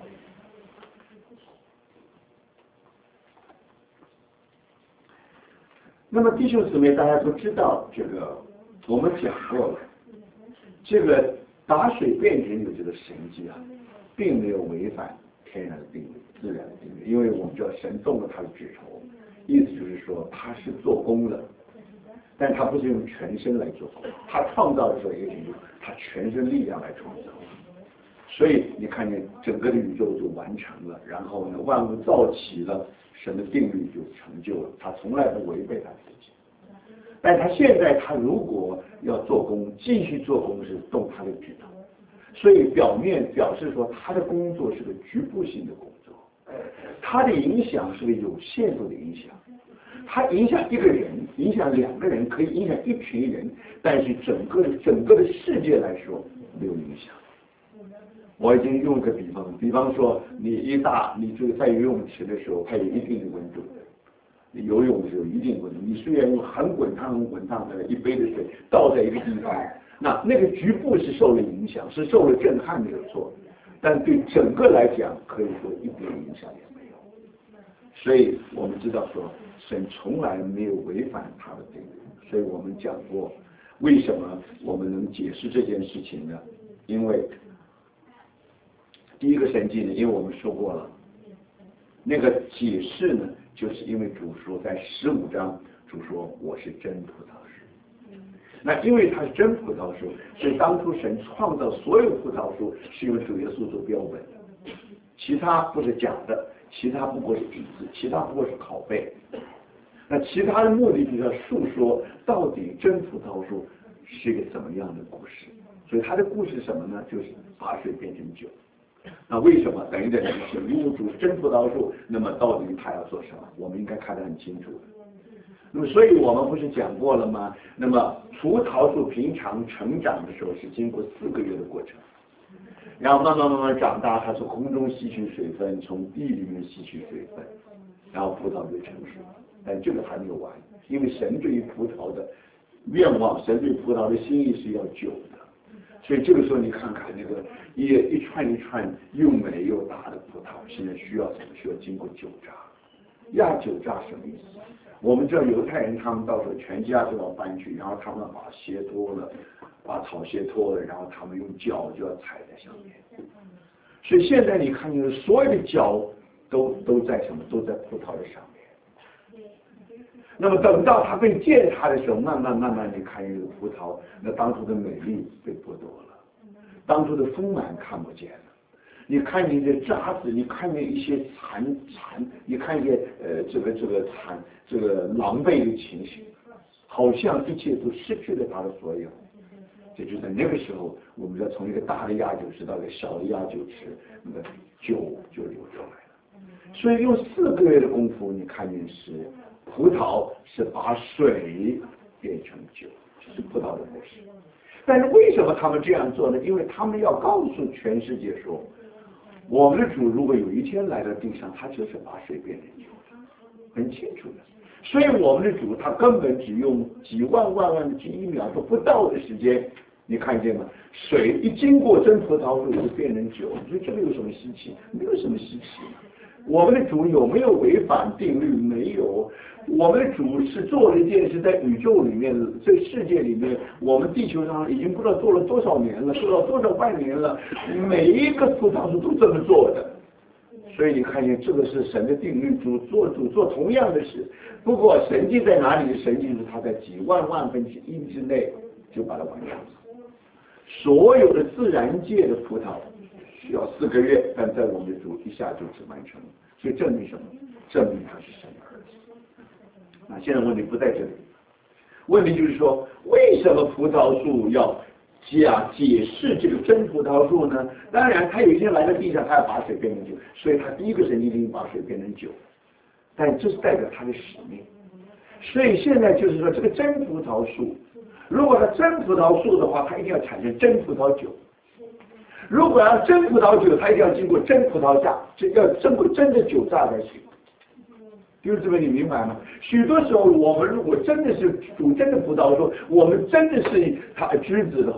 那么弟兄姊妹，大家都知道这个，我们讲过了，这个打水变成有这个神迹啊，并没有违反天然的定律、自然的定律，因为我们知道神动了他的指头，意思就是说他是做工了，但他不是用全身来做工，他创造的时候也是用他全身力量来创造，所以你看见整个的宇宙就完成了，然后呢，万物造齐了，神的定律就成就了，他从来不违背他自己。但他现在他如果要做工，继续做工是动他的指头，所以表面表示说他的工作是个局部性的工作，他的影响是个有限度的影响，他影响一个人，影响2个人，可以影响一群人，但是整个的世界来说没有影响。我已经用一个比方说你这个在游泳池的时候，它有一定的温度。你游泳的时候一定温度，你虽然用很滚烫的一杯的水倒在一个地方，那个局部是受了影响，是受了震撼没有错，但对整个来讲，可以说一点影响也没有。所以我们知道说，神从来没有违反他的定律。所以我们讲过，为什么我们能解释这件事情呢？因为第一个神迹呢，因为我们说过了，那个解释呢，就是因为主说在15章，主说我是真葡萄树。那因为它是真葡萄树，所以当初神创造所有葡萄树是用主耶稣做标本的，其他不是假的，其他不过是影子，其他不过是拷贝。那其他的目的就是要述说到底真葡萄树是一个怎么样的故事。所以它的故事是什么呢？就是把水变成酒。那为什么？等于是如果主是真葡萄树，那么到底他要做什么？我们应该看得很清楚。那么，所以我们不是讲过了吗？那么葡萄树平常成长的时候是经过4个月的过程，然后慢慢长大，它从空中吸取水分，从地里面吸取水分，然后葡萄就成熟。但这个还没有完，因为神对于葡萄的愿望，神对葡萄的心意是要酒的。所以这个时候你看看那个一串一串又美又大的葡萄，现在需要什么？需要经过酒榨。压酒榨什么意思？我们知道犹太人他们到时候全家都要搬去，然后他们把鞋脱了，把草鞋脱了，然后他们用脚就要踩在上面。所以现在你看见所有的脚都在什么？都在葡萄的上面。那么等到它被践踏的时候，慢慢你看这个葡萄，那当初的美丽被剥夺了，当初的丰满看不见了。你看见这渣子，你看见一些残，你看见这个狼狈的情形，好像一切都失去了它的所有。这就在那个时候，我们要从一个大的压酒池到一个小的压酒池，那个酒就流出来了。所以用4个月的功夫，你看见是葡萄是把水变成酒，这是葡萄的故事。但是为什么他们这样做呢？因为他们要告诉全世界说，我们的主如果有一天来到地上，他就是把水变成酒，很清楚的。所以我们的主他根本只用几万的几秒都不到的时间，你看见吗？水一经过真葡萄树就变成酒，所以这个有什么稀奇？没有什么稀奇。我们的主有没有违反定律？没有。我们的主是做了一件事，在宇宙里面，在世界里面，我们地球上已经不知道做了多少年了，做了多少万年了，每一个葡萄树都这么做的。所以你看见这个是神的定律，主做同样的事，不过神迹在哪里？神迹是他在几万分之一之内就把它完成了。所有的自然界的葡萄需要4个月，但在我们的主一下就只完成了。所以证明什么？证明他是神的儿子。那现在问题不在这里，问题就是说，为什么葡萄树要解释这个真葡萄树呢？当然，他有一天来到地上，他要把水变成酒，所以他第一个神迹就是把水变成酒，但这是代表他的使命。所以现在就是说，这个真葡萄树，如果它真葡萄树的话，它一定要产生真葡萄酒；如果要真葡萄酒，它一定要经过真葡萄榨，这要经过真的酒榨才行。就是这个，你明白吗？许多时候，我们如果真的是主真的葡萄树，我们真的是他的枝子的话，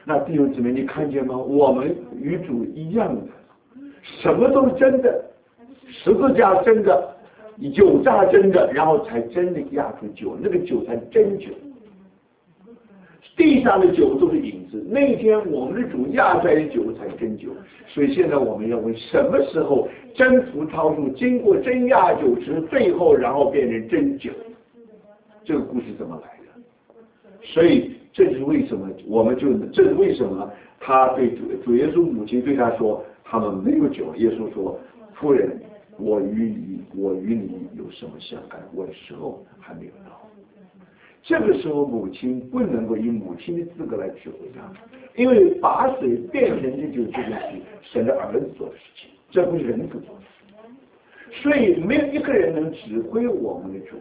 那弟兄姊妹，你看见吗？我们与主一样的，什么都是真的，十字架真的，酒榨真的，然后才真的压出酒，那个酒才真酒。地上的酒都是影子，那天我们的主压出来的酒才真酒。所以现在我们要问，什么时候真葡萄树经过真压酒池，最后然后变成真酒？这个故事怎么来的？所以这是为什么这是为什么他对主耶稣母亲对他说，他们没有酒。耶稣说，夫人，我与你有什么相干？我的时候还没有到。这个时候母亲不能够以母亲的资格来指挥他，因为把水变成这酒这件事神的儿子做的事情，这不是人所做的事，所以没有一个人能指挥我们的主，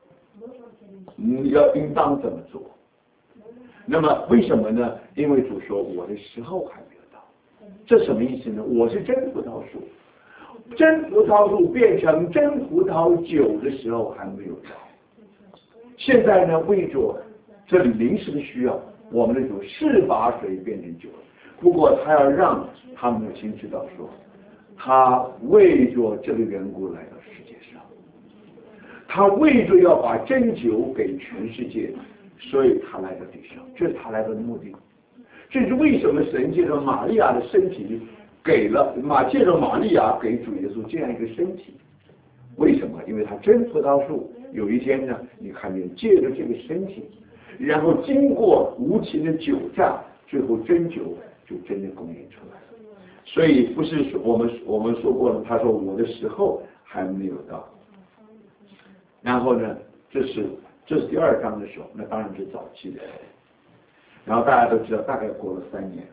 应当怎么做。那么为什么呢？因为主说我的时候还没有到。这什么意思呢？我是真葡萄树，真葡萄树变成真葡萄酒的时候还没有到。现在呢，为着这里临时的需要，我们的主是把水变成酒，不过他要让他母亲知道说，他为着这个缘故来到世界上，他为着要把真酒给全世界，所以他来到地上，这是他来到的目的。这是为什么神借着玛利亚的身体借着玛利亚给主耶稣这样一个身体。为什么？因为他真葡萄树有一天呢，你看见借着这个身体，然后经过无情的酒榨，最后真酒就真的供应出来了。所以不是我们说过了，他说我的时候还没有到。然后呢，这是第二章的时候，那当然是早期的。然后大家都知道，大概过了3年，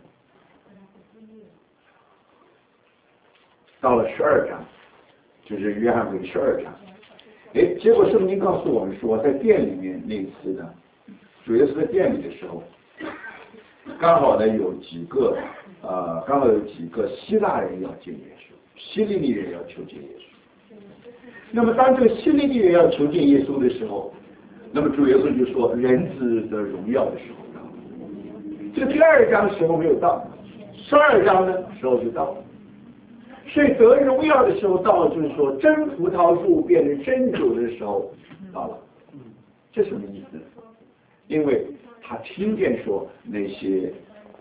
到了12章。就是约翰福音12章，结果圣经告诉我们说，在殿里面那次呢，主耶稣在殿里的时候，刚好有几个希腊人要见耶稣，希利尼人要求见耶稣。那么当这个希利尼人要求见耶稣的时候，那么主耶稣就说人子的荣耀的时候到了。这个第2章时候没有到，12章呢时候就到了。所以得荣耀的时候到了，就是说真葡萄树变成真酒的时候到了。这什么意思？因为他听见说那些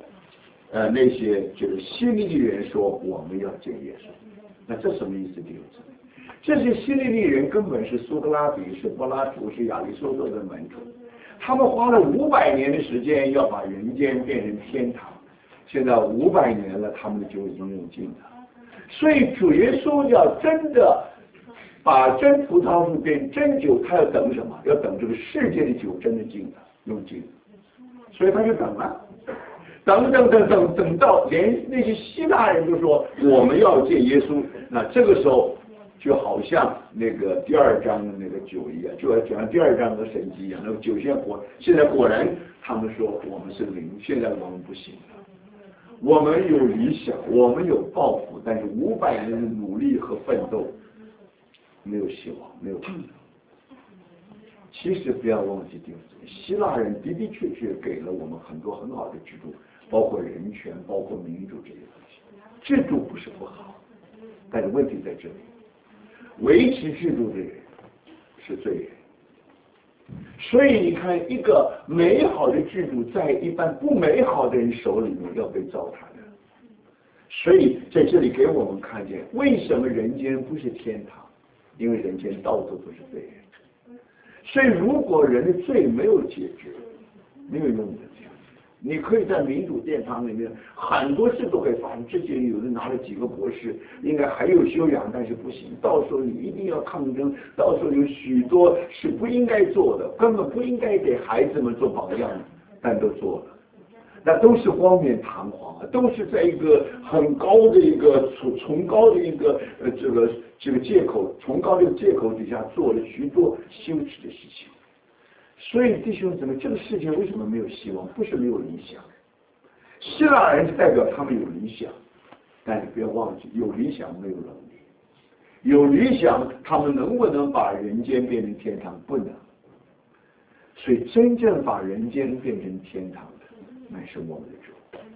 就是希利尼人说我们要见耶稣，那这什么意思？弟兄姊妹，这些希利尼人根本是苏格拉底，是柏拉图，是亚里士多德的门徒，他们花了500年的时间要把人间变成天堂，现在500年了，他们的酒已经用尽了。所以主耶稣要真的把真葡萄树变真酒，他要等什么？要等这个世界的酒真的用尽，所以他就等了，等到连那些希腊人都说我们要见耶稣，那这个时候就好像那个第2章的那个酒一样，就像第2章的神迹一样，那个酒现在果然他们说我们是灵，现在我们不行了。我们有理想，我们有抱负，但是500年的努力和奋斗没有希望，没有盼望。其实不要忘记，希腊人的的确确给了我们很多很好的制度，包括人权，包括民主这些东西。制度不是不好，但是问题在这里，维持制度的人是罪人。所以你看，一个美好的制度在一般不美好的人手里面要被糟蹋的。所以在这里给我们看见，为什么人间不是天堂？因为人间到处都是罪人。所以如果人的罪没有解决，没有用的。你可以在民主殿堂里面很多事都可以发生，之前有人拿了几个博士，应该还有修养，但是不行，到时候你一定要抗争，到时候有许多是不应该做的，根本不应该给孩子们做榜样，但都做了，那都是光冕堂皇的，都是在一个很高的一个崇高的一个这个借口，崇高的借口底下做了许多羞耻的事情。所以弟兄姊妹，这个世界为什么没有希望？不是没有理想。希腊人是代表他们有理想，但是不要忘记，有理想没有能力。有理想，他们能不能把人间变成天堂？不能。所以真正把人间变成天堂的，乃是我们的主。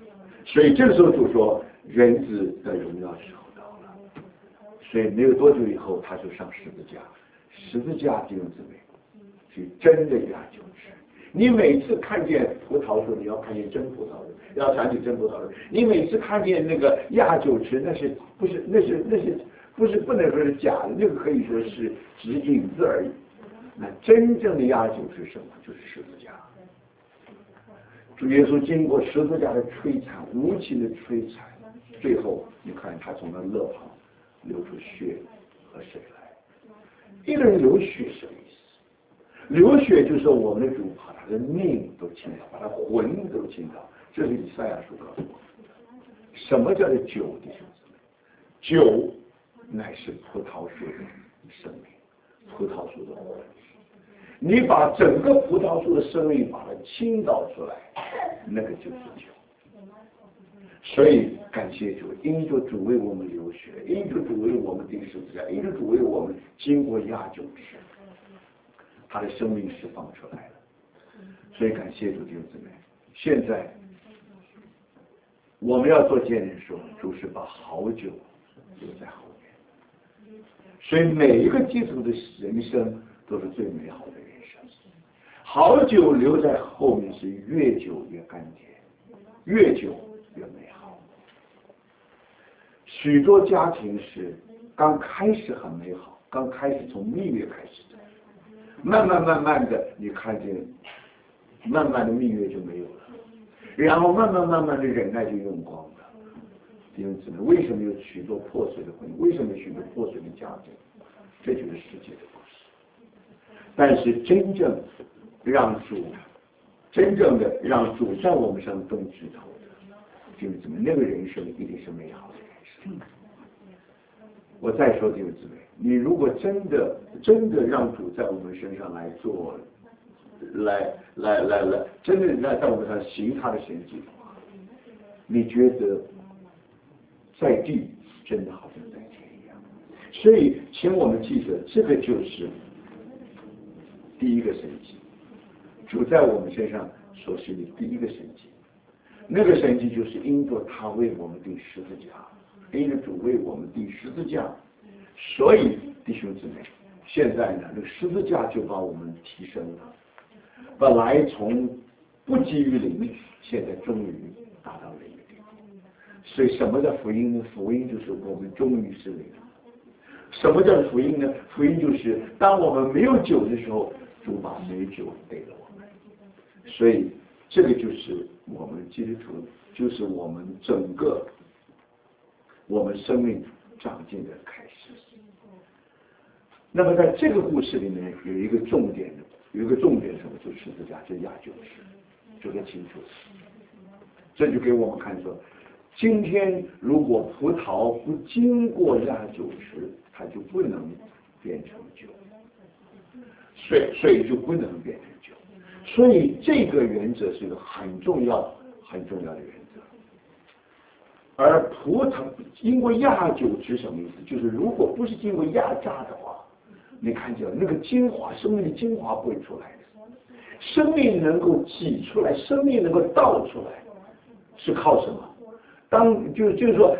所以这个时候主说人子的荣耀时候到了，所以没有多久以后他就上十字架。十字架弟兄姊妹是真的压酒池。你每次看见葡萄树，你要看见真葡萄树，要想起真葡萄树。你每次看见那个压酒池，那是不能说是假的，那个可以说是只影子而已。那真正的压酒是什么？就是十字架。主耶稣经过十字架的摧残，无情的摧残，最后你看他从那肋旁流出血和水来。一个人流血什么意思？流血就是说我们的主把他的命都倾倒，把他魂都倾倒。这是以赛亚书告诉我们。什么叫做酒？弟兄姊妹，酒乃是葡萄树的生命，葡萄树的魂。你把整个葡萄树的生命把它倾倒出来，那个就是酒。所以感谢主，因着主为我们流血，因着主为我们钉十字架，因着主为我们经过压酒池，他的生命释放出来了。所以感谢主弟兄姊妹，现在我们要做见证说，主是把好酒留在后面。所以每一个基督徒的人生都是最美好的人生。好酒留在后面是越久越甘甜，越久越美好。许多家庭是刚开始很美好，刚开始从蜜月开始的，慢慢的你看见，慢慢的蜜月就没有了，然后慢慢的忍耐就用光了。弟兄姊妹，为什么有许多破碎的婚姻？为什么有许多破碎的家庭？这就是世界的故事。但是真正的让主在我们上动指头的，弟兄姊妹，那个人生一定是美好的人生。我再说弟兄姊妹，你如果真的让主在我们身上来做，真的在我们上行他的神迹的话，你觉得在地真的好像在天一样。所以请我们记着，这个就是第一个神迹，主在我们身上所行的第一个神迹。那个神迹就是因着他为我们钉十字架，因着主为我们钉十字架，所以弟兄姊妹，现在呢，那个十字架就把我们提升了。本来从不基于灵，现在终于达到灵的地步。所以什么叫福音呢？福音就是我们终于是灵。什么叫福音呢？福音就是当我们没有酒的时候，主把美酒给了我们。所以这个就是我们基督徒，就是我们整个我们生命长进的开始。那么在这个故事里面有一个重点什么？就是十字架，就是压酒池，说得清楚。这就给我们看说，今天如果葡萄不经过压酒池，它就不能变成酒，水就不能变成酒。所以这个原则是一个很重要的原则。而葡萄经过压酒池什么意思？就是如果不是经过压榨的话，你看见那个精华，生命的精华不会出来的。生命能够挤出来，生命能够倒出来，是靠什么？就是说，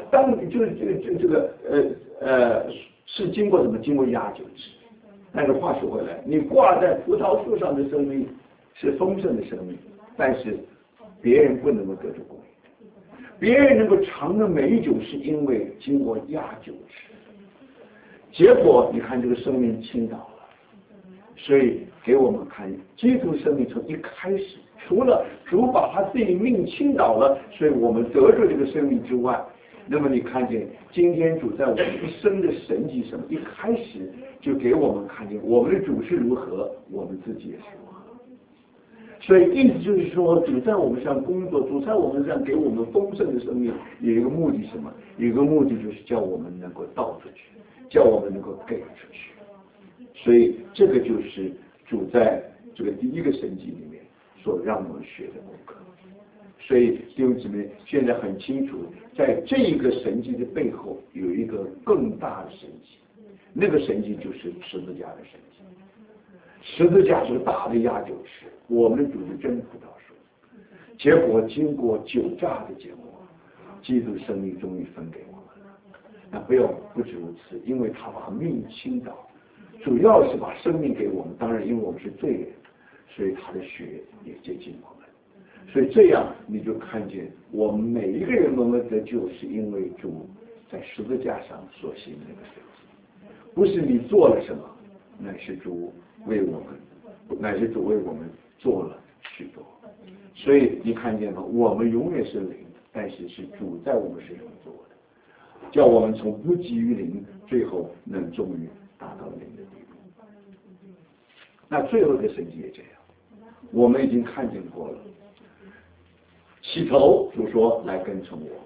是经过什么？经过压酒池。但是话说回来，你挂在葡萄树上的生命是丰盛的生命，但是别人不能够得着果实。别人能够尝的美酒，是因为经过压酒池。结果你看这个生命倾倒了。所以给我们看，基督生命从一开始，除了主把他自己命倾倒了，所以我们得着这个生命之外，那么你看见今天主在我们一生的神迹什么？一开始就给我们看见我们的主是如何，我们自己也是如何。所以意思就是说，主在我们上工作，主在我们上给我们丰盛的生命，有一个目的什么？有一个目的就是叫我们能够倒出去，叫我们能够给出去。所以这个就是主在这个第一个神迹里面所让我们学的功课。所以弟兄姊妹现在很清楚，在这一个神迹的背后有一个更大的神迹，那个神迹就是十字架的神迹。十字架是个大的压酒池，我们的主是真葡萄树，结果经过酒榨的结果， 基督生命终于分给我们了。那不止如此，因为他把命倾倒，主要是把生命给我们。当然，因为我们是罪人，所以他的血也接近我们。所以这样你就看见我们每一个人蒙了得救，是因为主在十字架上所行的那个事情，不是你做了什么，乃是主为我们做了许多。所以你看见吗？我们永远是零，但是是主在我们身上做的，叫我们从不及于零，最后能终于达到零的地步。那最后的神迹也这样，我们已经看见过了。起头主说来跟从我，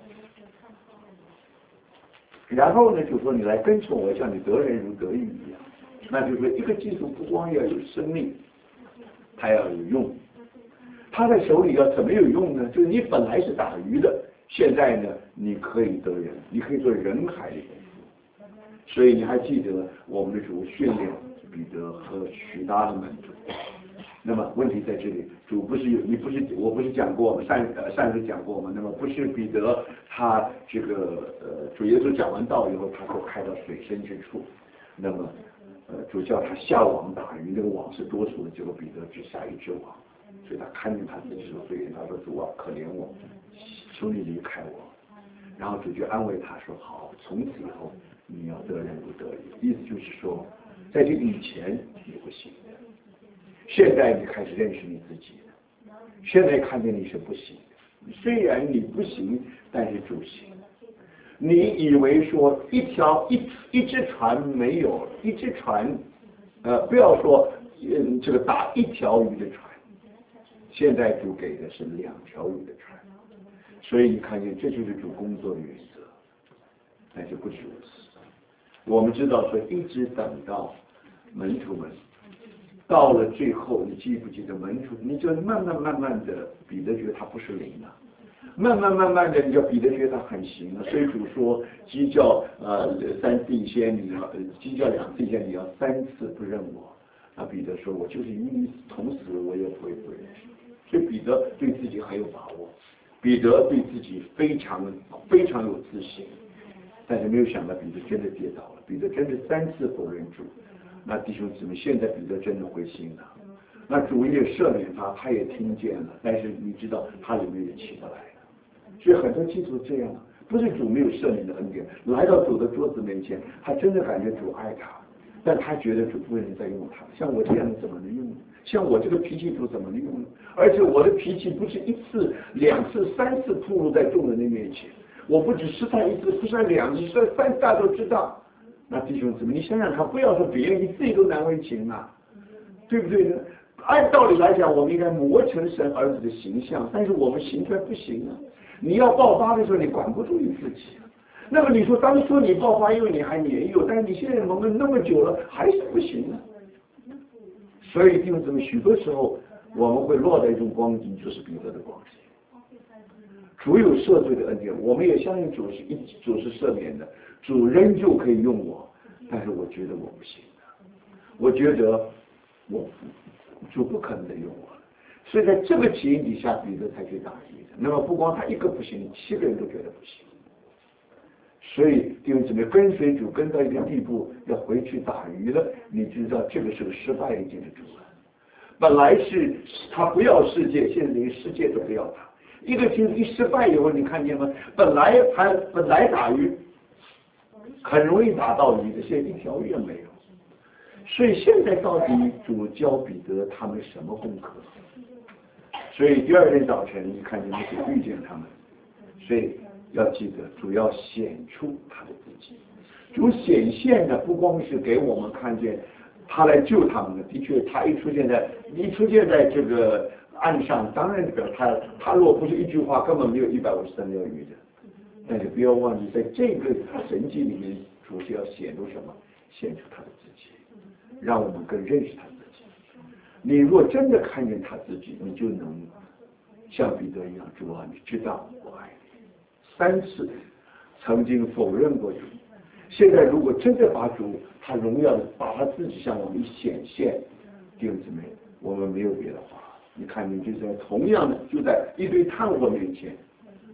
然后呢就说你来跟从我，像你得人如得鱼一样。那就是说一个基督不光要有生命，他要有用。他在手里要怎么有用呢？就是你本来是打鱼的，现在呢你可以得人，你可以做人海里的。所以你还记得我们的主训练彼得和许多的门徒。那么问题在这里，主不是我不是讲过吗？上次讲过吗？那么不是彼得他这个主耶稣讲完道以后，他说开到水深之处，那么主叫他下网打鱼，那个网是多粗的，结果彼得只下一只网，所以他看见他自己是罪人，他说主啊，可怜我，求你离开我。然后主就安慰他说好，从此以后你要得人如得鱼，意思就是说在这以前你不行的，现在你开始认识你自己了，现在看见你是不行的，虽然你不行，但是主行。你以为说一只船没有一只船，不要说这个打一条鱼的船，现在主给的是2条鱼的船，所以你看见这就是主工作的原则。但是不是如此，我们知道说一直等到门徒们到了最后，你记不记得门徒？你就慢慢的，彼得觉得他不是零了，慢慢的，你叫彼得觉得他很行了。所以主说，鸡叫3次以前你要鸡叫2次以前你要3次不认我。那彼得说，我就是与你同死，我也不会不认识。所以彼得对自己很有把握，彼得对自己非常有自信。但是没有想到彼得真的跌倒了，彼得真是3次否认主。那弟兄姊妹，现在彼得真的灰心了，那主也赦免他，他也听见了，但是你知道他里面也起不来了。所以很多基督徒这样，不是主没有赦免的恩典，来到主的桌子面前，他真的感觉主爱他，但他觉得主不能再用他，像我这样的怎么能用呢？像我这个脾气主怎么能用呢？而且我的脾气不是1次、2次、3次暴露在众人的面前，我不止失态1次，失态2次，失态3次，大家都知道。那弟兄姊妹，你想想看，不要说别人，你自己都难为情啊，对不对呢？按道理来讲，我们应该磨成神儿子的形象，但是我们行出来不行啊。你要爆发的时候，你管不住你自己。那么你说当初你爆发，因为你还年幼，但是你现在蒙了那么久了，还是不行啊。所以弟兄姊妹，许多时候我们会落在一种光景，就是彼得的光景。主有赦罪的恩典，我们也相信主是赦免的，主仍旧可以用我，但是我觉得我不行的，我觉得主不可能再用我了，所以在这个情形底下，彼得才去打鱼的。那么不光他一个不行，7个人都觉得不行。所以弟兄姊妹，跟随主跟到一个地步，要回去打鱼了，你知道这个是个失败的基督徒了。本来是他不要世界，现在连世界都不要他。一个基督一失败以后，你看见吗？本来打鱼很容易打到鱼的，现在1条鱼也没有。所以现在到底主教彼得他们什么功课？所以第2天早晨，你看见那些遇见他们，所以要记得主要显出他的自己。主显现的不光是给我们看见他来救他们的，的确他一出现在这个岸上，当然表他如果不是一句话，根本没有153条鱼的。但是不要忘记，在这个神迹里面，主是要显出什么？显出他的自己，让我们更认识他自己。你若真的看见他自己，你就能像彼得一样，主啊，你知道我爱你。3次曾经否认过主，现在如果真的把主他荣耀的把他自己向我们显现，弟兄姊妹，我们没有别的话。你看，你就在同样的就在一堆炭火面前，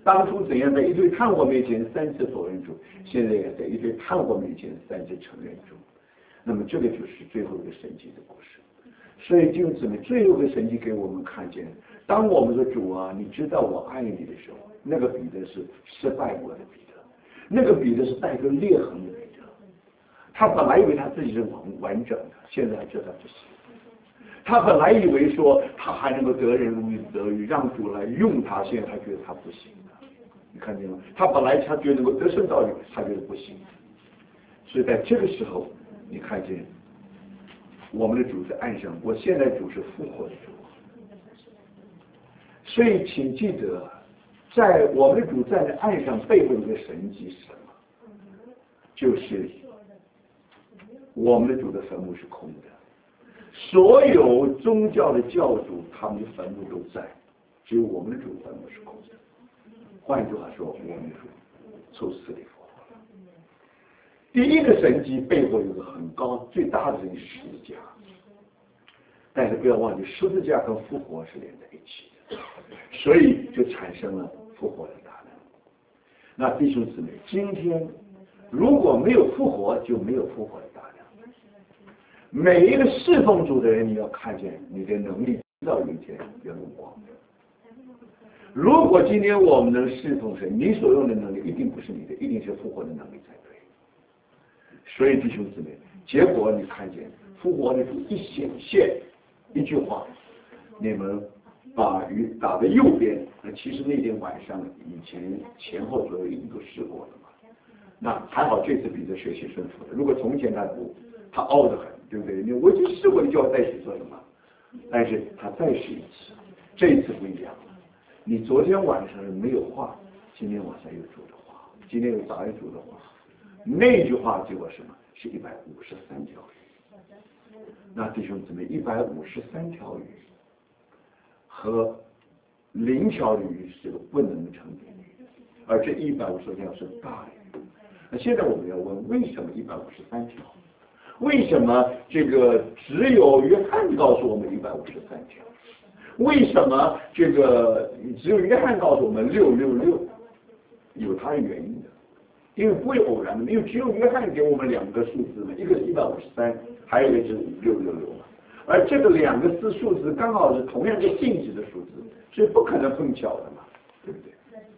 当初怎样在一堆炭火面前3次否认主，现在也在一堆炭火面前3次承认主。那么这个就是最后一个神迹的故事。所以弟兄姊妹，最后一个神迹给我们看见，当我们说主啊，你知道我爱你的时候，那个彼得是失败过的彼得，那个彼得是带着裂痕的彼得。他本来以为他自己是完整的，现在知道不行。他本来以为说他还能够得人如鱼得鱼，让主来用他，现在他觉得他不行了。你看见吗？他本来他觉得能够得胜道理，他觉得不行。所以在这个时候，你看见我们的主在岸上，我现在主是复活的主。所以请记得，在我们的主站在岸上背后的一个神迹是什么？就是我们的主的坟墓是空的。所有宗教的教主，他们的坟墓都在，只有我们的主坟墓是空的。换句话说，我们的主从死里复活了。第一个神迹背后有个很高最大的神迹是十字架，但是不要忘记，十字架跟复活是连在一起的，所以就产生了复活的大能。那弟兄姊妹，今天如果没有复活，就没有复活的大能。每一个侍奉主的人，你要看见你的能力直到有一天要用光的。如果今天我们能侍奉神，你所用的能力一定不是你的，一定是复活的能力才对。所以弟兄姊妹，结果你看见复活的主一显现，一句话，你们把鱼打在右边。那其实那天晚上以前后左右已经都试过了嘛。那还好这次彼得学习顺服了，如果从前他凹得很，对不对？我已经试过，你叫我再去做什么？但是他再试一次，这一次不一样了。你昨天晚上没有话，今天晚上有主的话，今天有早有主的话。那句话结果什么？是153条鱼。那弟兄姊妹，153条鱼和0条鱼是个不能成比例，而这153条是大鱼。那现在我们要问，为什么153条？为什么这个只有约翰告诉我们153条？为什么这个只有约翰告诉我们666？有它的原因的，因为不会偶然的，因为只有约翰给我们2个数字嘛，一个是153，还有一个就是666嘛。而这个2个数字刚好是同样的性质的数字，所以不可能碰巧的嘛，对不对？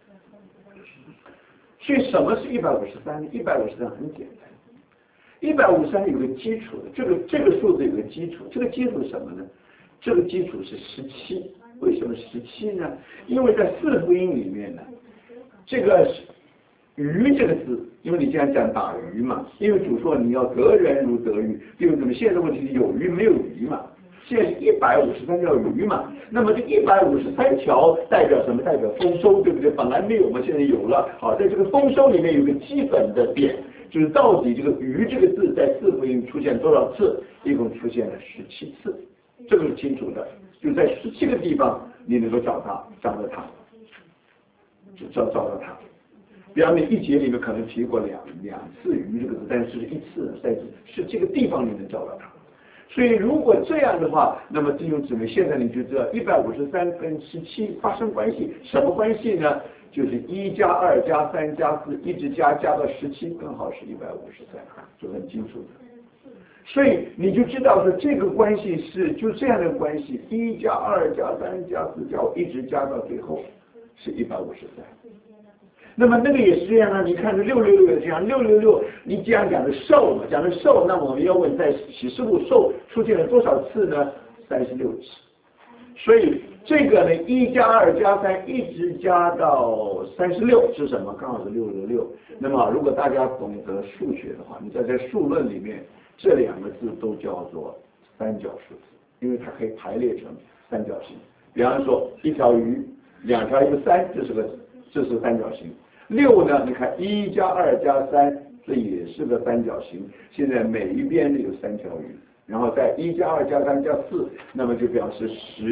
所以什么是153？ 153很简单。153有个基础的，这个数字有个基础，这个基础是什么呢？这个基础是17。为什么17呢？因为在4福音里面呢，这个鱼这个字，因为你这样讲打鱼嘛，因为主说你要得人如得鱼，因为怎么现在的问题是有鱼没有鱼嘛，现在是153条鱼嘛，那么这153条代表什么？代表丰收，对不对？本来没有嘛，现在有了。好，在这个丰收里面有个基本的点。就是到底这个鱼这个字在4福音出现多少次？一共出现了17次，这个是清楚的。就在17个地方你能够找到它，找到它。比方说1节里面可能提过两次鱼这个字，但是是1次，在17个地方你能找到它。所以如果这样的话，那么弟兄姊妹，现在你就知道153跟17发生关系，什么关系呢？就是1加2加3加4一直加到17，刚好是153，就很清楚的。所以你就知道说这个关系是就这样的关系，1加2加3加4加5一直加到最后是153。那么那个也是这样啊，你看这666也这样，666你既然讲的兽嘛，讲的兽，那么我们要问在启示录兽出现了多少次呢？36次。所以这个呢1加2加3一直加到36是什么？刚好是666。那么如果大家懂得数学的话，你在数论里面这2个字都叫做三角数字，因为它可以排列成三角形。比方说1条鱼2条一个3，这是三角形。6呢，你看1加2加3，这也是个三角形。现在每一边有3条鱼，然后在1加2加3加4，那么就表示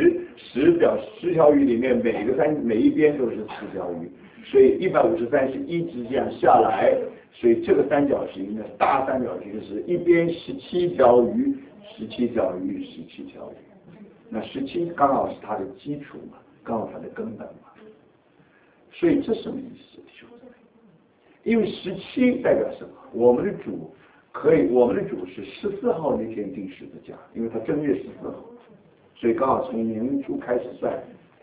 10条鱼里面每一边都是4条鱼，所以153是一直这样下来，所以这个三角形呢，大三角形是一边17条鱼，17条鱼，17条鱼。那17刚好是它的基础嘛，刚好它的根本嘛。 所以这什么意思，弟兄姊妹？因为17代表什么？我们的主是14号那天钉十字架，因为他正月14号，所以刚好从年初开始算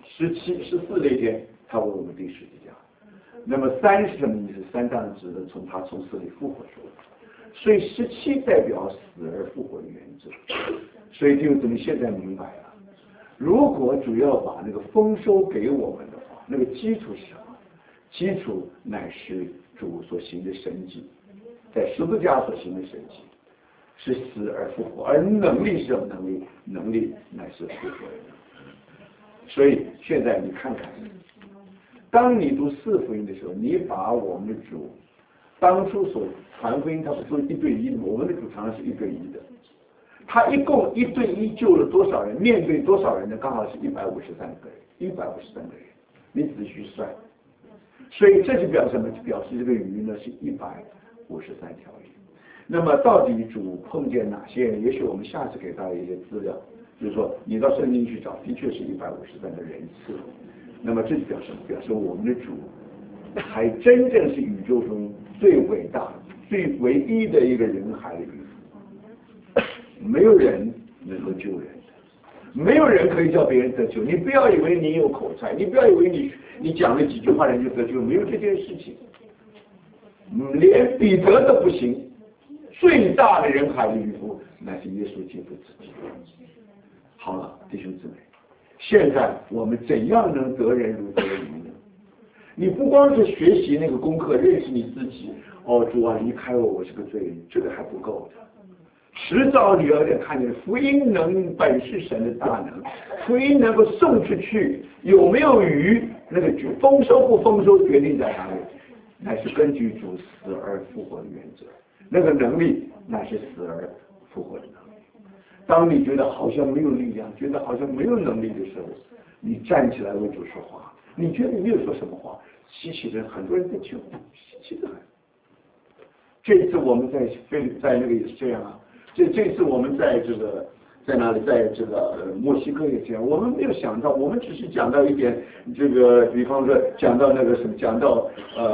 ，17、14那天他为我们钉十字架。那么3是什么意思？3当然指的他从死里复活出来。所以17代表死而复活的原则。所以弟兄姊妹现在明白了，如果主要把那个丰收给我们的话，那个基础是什么？基础乃是主所行的神迹，在十字架所行的神迹，是死而复活，而能力是什么能力？能力乃是复活的能力。所以现在你看看，当你读4福音的时候，你把我们的主当初所传福音，他不是1对1的吗？我们的主常常是1对1的，他一共1对1救了多少人？面对多少人呢？刚好是153个人，153个人，你仔细算。所以这就表示什么？表示这个鱼呢是153条鱼。那么到底主碰见哪些人？也许我们下次给大家一些资料，就是说你到圣经去找，的确是153个人次。那么这就表示什么？表示我们的主还真正是宇宙中最伟大、最唯一的一个人海的渔夫，没有人能够救人。没有人可以叫别人得救，你不要以为你有口才，你不要以为你讲了几句话人就得救，没有这件事情。连彼得都不行，最大的人海的渔夫乃是耶稣基督自己。好了，弟兄姊妹，现在我们怎样能得人如得鱼呢？你不光是学习那个功课，认识你自己，哦，主啊，离开我，我是个罪人，这个还不够的。迟早你要得看见福音本是神的大能，福音能够送出去，有没有鱼，那个丰收不丰收决定在哪里，乃是根据主死而复活的原则。那个能力乃是死而复活的能力。当你觉得好像没有力量，觉得好像没有能力的时候，你站起来为主说话。你觉得你没有说什么话，稀奇的很多人在救，稀奇的很。这次我们在那个也是这样啊。这次我们在哪里，在这个墨西哥也这样，我们没有想到，我们只是讲到一点，这个比方说讲到那个什么，讲到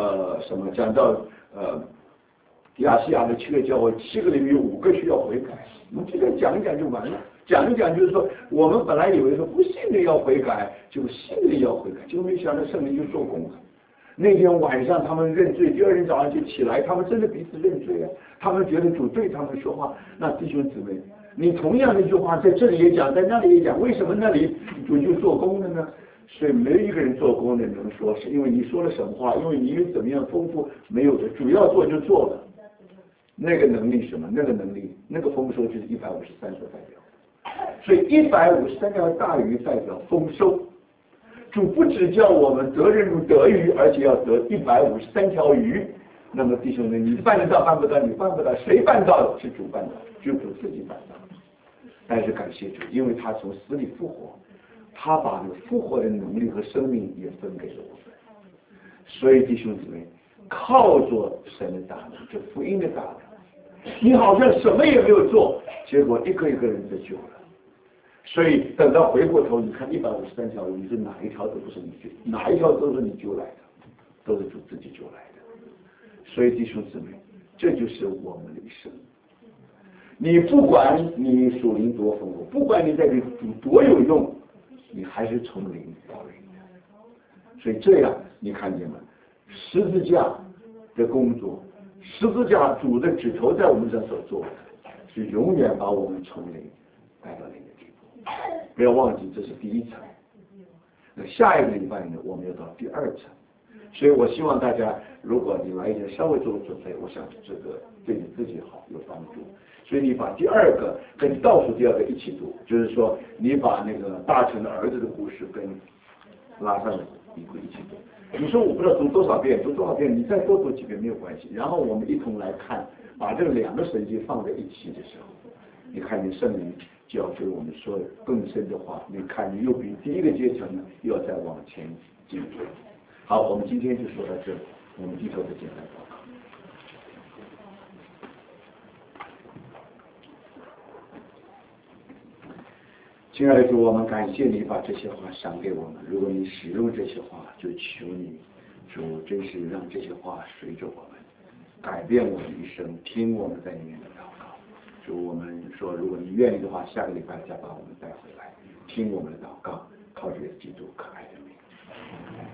亚细亚的7个教会，7个里面有5个需要悔改，我们这个讲一讲就完了，讲一讲就是说，我们本来以为说不信的要悔改，就信的要悔改，结果没想到圣灵就做工了。那天晚上他们认罪，第2天早上就起来，他们真的彼此认罪啊！他们觉得主对他们说话。那弟兄姊妹，你同样的一句话在这里也讲，在那里也讲，为什么那里主就做工了呢？所以没有一个人做工的能说是因为你说了什么话，因为你有怎么样丰富，没有的，主要做就做了。那个能力什么？那个能力，那个丰收就是153所代表。所以153条大鱼代表丰收。主不只叫我们得人如得鱼，而且要得153条鱼。那么弟兄们，你办得到办不到？你办不到，谁办到的？是主办到，只有主自己办到。但是感谢主，因为他从死里复活，他把那个复活的能力和生命也分给了我们。所以弟兄姊妹，靠着神的大能，这福音的大能，你好像什么也没有做，结果一个一个人得救了。所以等到回过头，你看153条鱼是哪一条都不是你救，哪一条都是你救来的，都是主自己救来的。所以弟兄姊妹，这就是我们的一生。你不管你属灵多丰富，不管你在这主多有用，你还是从灵到灵的。所以这样你看见吗？十字架的工作，十字架主的指头在我们这所做的，是永远把我们从灵带到灵的地步。不要忘记，这是第1层。那下一个礼拜呢，我们要到第2层。所以我希望大家，如果你来一点稍微做准备，我想这个对你自己好有帮助。所以你把第2个跟倒数第2个一起读，就是说你把那个大臣的儿子的故事跟拉萨的一起读。你说我不知道读多少遍，你再多读几遍没有关系。然后我们一同来看，把这2个神迹放在一起的时候，你看见圣灵就要对我们说更深的话。你看，你又比第1个阶层呢，又要再往前进步。好，我们今天就说到这里，我们低头的简单祷告。亲爱的主，我们感谢你把这些话赏给我们。如果你使用这些话，就求你主真是让这些话随着我们，改变我们一生，听我们在里面的祷告。主，我们说，如果你愿意的话，下个礼拜再把我们带回来，听我们的祷告，靠着基督可爱的名。